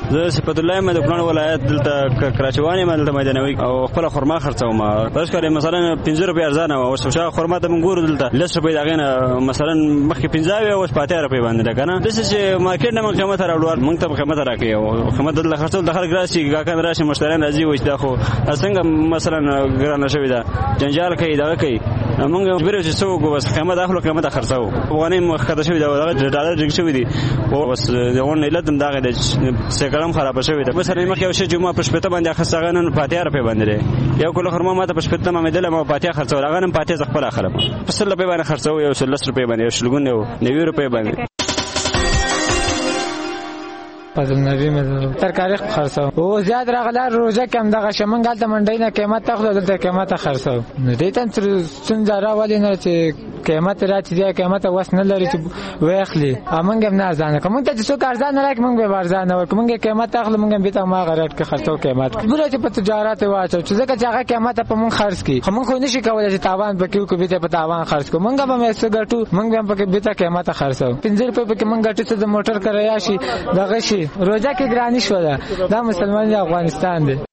زه صفت الله یم د کونړ ولایت دلته کراچوان یم دلته میدانوي او خپل خرما خرڅوم بس کړه مثلا پنځه روپیا ارزانه او شوشا خرما ته مونږ ګورو دلته لس روپیا دغه نه مثلا مخکې پنځه او پاتې روپیا باندې ده کنه د چې مارکیټ نه مونږ قیمت راوړل مونږ ته قیمت راکړي او قیمت دلته خرڅول د خلک راشي ګاکان راشي مشتریان راځي وای دا خو څنګه مثلا ګرانه شوی دا جنجال کوي دا کوي مونږ بیره چې څو کو بس قیمت اخلو قیمت خرڅو افغاني مخکته شوی دا ډالر جګ شوی دي او بس دغه نه لدم دغه د سکرام خراب شوی دا مثلا مخ یو شی جمعه په شپته باندې خرڅغه نن پاتې روپیا باندې یو کله خرما ماته په شپته ما مدله ما پاتې خرڅو هغه نن پاتې خپل اخره په سل روپیا باندې خرڅو یو سل روپیا باندې یو شلګون یو نوي روپیا باندې فضل نبی مې ترکاری خرڅو او زیات راغله روزه کم دغه شمنګل ته منډې نه قیمت تخلو دلته قیمت خرڅو نو دې تن تر څنګه راولې نه چې قیمت راځي دی قیمت واس نه لري چې وېخلي امنګ نه ارزانه کوم ته چې څو ارزانه راک مونږ به ارزانه ورکوم مونږ قیمت تخلو مونږ به ته ما غرات کې خرڅو قیمت بل چې په تجارت واچو چې ځکه چې هغه قیمت په مونږ خرڅ کی خو مونږ خو نشي کولای چې تاوان پکې کو به ته په تاوان خرڅ کو مونږ به مې څه ګټو مونږ به پکې به ته قیمت خرڅو پنځه روپے پکې مونږ ګټو چې د موټر کریا شي دغه شي روزه کې ګرانی شو دا دا مسلمان دی افغانستان دی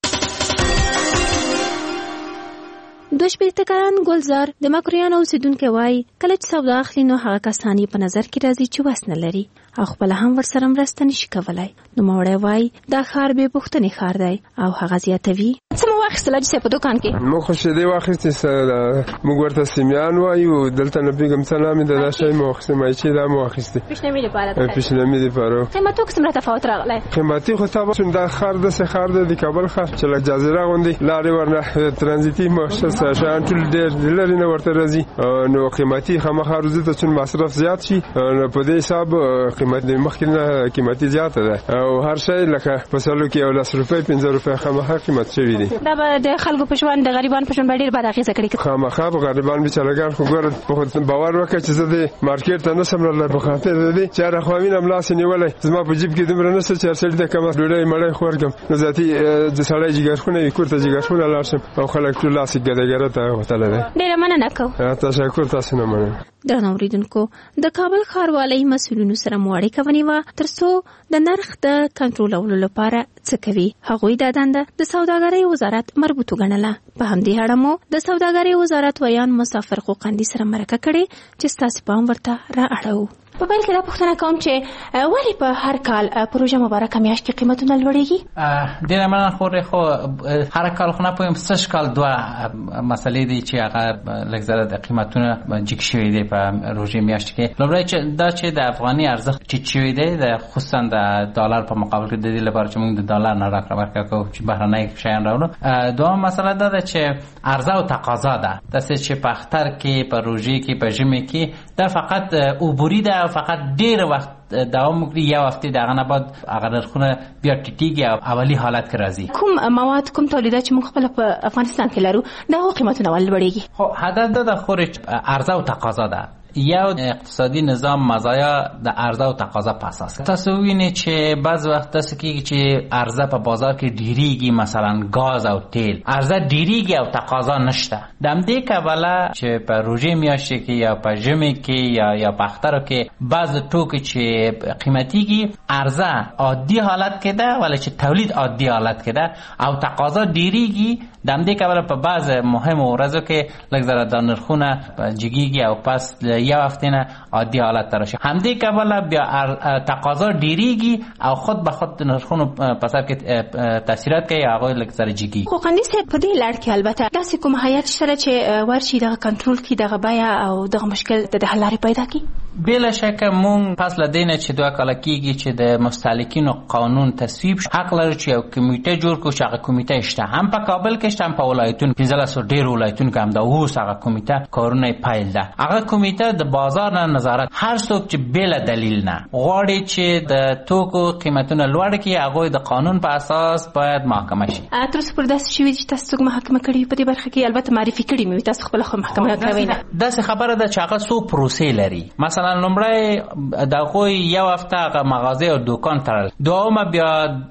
دوش بیرتکاران ګلزار د مکرویان اوسیدونکو وای کله چې سودا اخلي نو هغه کسانی په نظر کې راځي چې وس نه لري او خپل هم ورسره مرسته نشي کولای نو موړی وای دا خار به پښتني خار دی او هغه زیاتوي څه مو واخیستل چې په دکان کې مو خو شه دی واخیستې سره موږ ورته سیمیان وایو دلته نه پیګم سلام د داشای مو خصه مې چې دا مو واخیستې پښنمې لپاره پښنمې لپاره قیمتو څومره تفاوت راغلی قیمتي خو تاسو څنګه دا خار د سه خار د کابل خار چې لږ جزیره غوندي لارې ورنه ترانزیتي مؤسسه شان ټول ډېر لري نه ورته راځي نو قیمتي خامخا روزه ته څون مصرف زیات شي نو په دې حساب قیمت د مخکنه قیمتي زیاته ده او هر شی لکه په سلو کې او لس روپۍ پنځه روپۍ خامخا قیمت شوی دی دا به د خلکو په شوان د غریبان په شوان ډېر بد اغېزه کړې خامخا په غریبان بیچارهګان خو ګور باور وکړه چې زه د مارکیټ ته نسم راغلی په خاطر دې چې هر خوامین املاس نیولې زما په جیب کې دومره نشته چې هر څه د کم ډوډۍ مړۍ خورګم نو ذاتي د سړی جګرخونه یې کورته جګرخونه لارشم او خلک ټول لاس ګډګره ته وتل ده ډېر مننه کوم تشکر تاسو نه مننه درنو اوریدونکو د کابل ښاروالۍ مسؤلینو سره مو اړیکه ونیوه ترڅو د نرخ د کنټرولولو لپاره څه کوي هغوی دا دنده د سوداګرۍ وزارت مربوط وګڼله په همدې اړه مو د سوداګرۍ وزارت ویان مسافر خوقندي سره مرکه کړې چې ستاسو پام ورته را اړوو په بل کې دا پوښتنه کوم چې ولې په هر کال پروژه مبارکه میاشت کې قیمتونه لوړېږي ډېره مننه خورې خو هر کال خو نه پوهیم سږ کال دوه مسلې دي چې هغه لږ زره د قیمتونه جګ شوي دي په روژې میاشت کې لومړی چې دا چې د افغاني ارزښت ټیټ شوی دی د خصوصا د ډالر په مقابل کې د دې لپاره چې موږ د ډالر نه راکړه ورکړه کوو چې بهرنۍ شیان راوړو دوهم مسله دا ده چې عرضه او تقاضا ده داسې چې په اختر کې په روژې کې په ژمي کې دا فقط عبوري ده فقط ډیر وخت دوام وکړي یو هفته دغه نه بعد هغه نرخونه بیا ټیټیږي او اولی حالت کې راځي کوم مواد کوم تولیدات چې موږ خپل په افغانستان کې لرو دا قیمتونه ول لوړېږي خو هدف دا د خورج عرضه او تقاضا ده یو اقتصادي نظام مزایا د عرضه او تقاضا په اساس تاسو وینئ چې بعض وخت تاسو کې چې عرضه په بازار کې ډیریږي مثلا غاز او تیل عرضه ډیریږي او تقاضا نشته د همدې کبله چې په روژې میاشت کې یا په ژمي کې یا یا په اختر کې بعض ټوکې چې قیمتيږي عرضه عادي حالت کې ده ولی چې تولید عادي حالت کې ده او تقاضا ډیریږي د همدې کبله په بعض مهمو ورځو کې لږ زره د نرخونه جګیږي او پس یو هفته نه عادي حالت ته راشي همدې کبله بیا تقاضا ډیریږي او خود به خود نرخونو په سر کې تاثیرات کوي هغه لږ زره جګیږي خو قندي صاحب په دې لړ کې البته داسې کوم هیات شته چې ورشي دغه کنټرول کړي دغه بیه او دغه مشکل د حل لارې پیدا کړي بلا شک مونږ پس لدینه چې دوه کال کېږي چې د مستهلکینو قانون تصویب شو حق لري چې یو کمیټه جوړ کړو چې هغه کمیټه شته هم په کابل کې شته هم په ولایتونو پنځلس ډېر ولایتونو کې هم دا اوس هغه کمیټه کارونه پیل ده هغه کمیټه د بازار نه نظارت هر څوک چې بلا دلیل نه غواړي چې د توکو قیمتونه لوړ کړي هغه د قانون په اساس باید محاکمه شي تر څو پر داسې شوي چې تاسو څوک محاکمه کړي په دې برخه کې البته معرفي کړي مې تاسو خپل خو محاکمه کوي نه داسې خبره ده چې هغه څو پروسې لري مثلا لومړی د خو یو هفته هغه مغازه او دکان تړل دومه بیا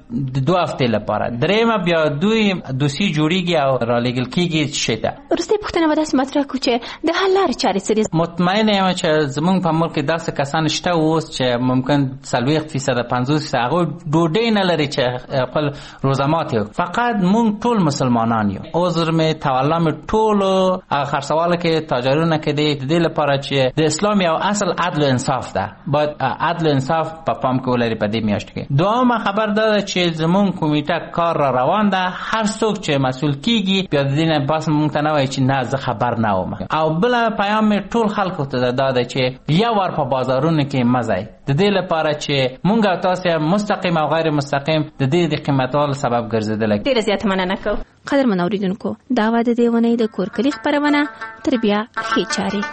د دوه هفته لپاره درېمه بیا دوی دوسی جوړیږي او را لګل کیږي شته ورسته پښتنه ودا سم مطرح کو چې د حل لارې چارې سره مطمئن یم چې زمونږ په ملک داسې کسان شته اوس چې ممکن څلوېښت فیصد پنځوس فیصد هغوی ډوډۍ نه لري چې خپل روزه ماتې وکړي. فقط مونږ ټول مسلمانان یو. عذر مې تولا مې ټولو هغه خرڅواله کې تاجرونه کې دی د دې لپاره چې د اسلام یو اصل عدل و انصاف ده. باید عدل و انصاف په پام کې ولري په دې میاشت کې. دوامه خبر ده چې زمونږ کمیټه کار را روان ده. هر څوک چې مسؤل کیږي بیا د دې نه بس مونږ ته نه وایي چې نه زه خبر نه وم. او بل پیام مې ټول خلکو ته ده ده چې یو ور په بازارونو کې مزای د دې لپاره چې مونږ او تاسو مستقیم او غیر مستقیم د دې د قیمتونو سبب ګرځیدل. ډیره زیاته مننه کوم. قدر منوریدونکو دا و د دې ونې د کورکلي خبرونه تر بیا ښې چارې.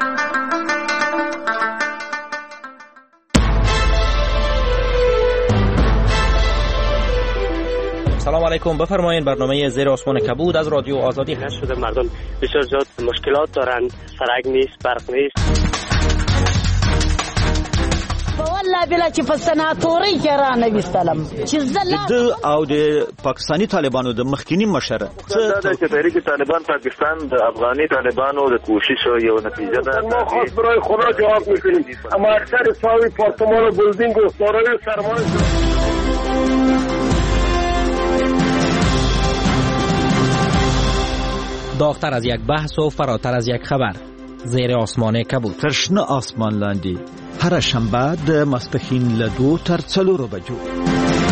سلام علیکم، بفرمایید. برنامه زیر آسمان کبود از رادیو آزادی هست. شده مردم بسیار زیاد مشکلات دارن، سرک نیست، برق نیست. والله بلا چې په سناتوري کې را نه وستلم چې زله د او د پاکستانی طالبانو د مخکینی مشر څه د تحریک طالبان پاکستان د افغاني طالبانو د کوشش یو نتیجه ده. ما خاص برای خدا جواب میکنیم، اما اکثر ساوی پارتمان و بلدینگ و سارای سرمایه داغتر از یک بحث و فراتر از یک خبر. زیر آسمان کبود. ترشنه آسمان لاندی هر شنبه د ماسپښین له دوه تر څلورو بجو.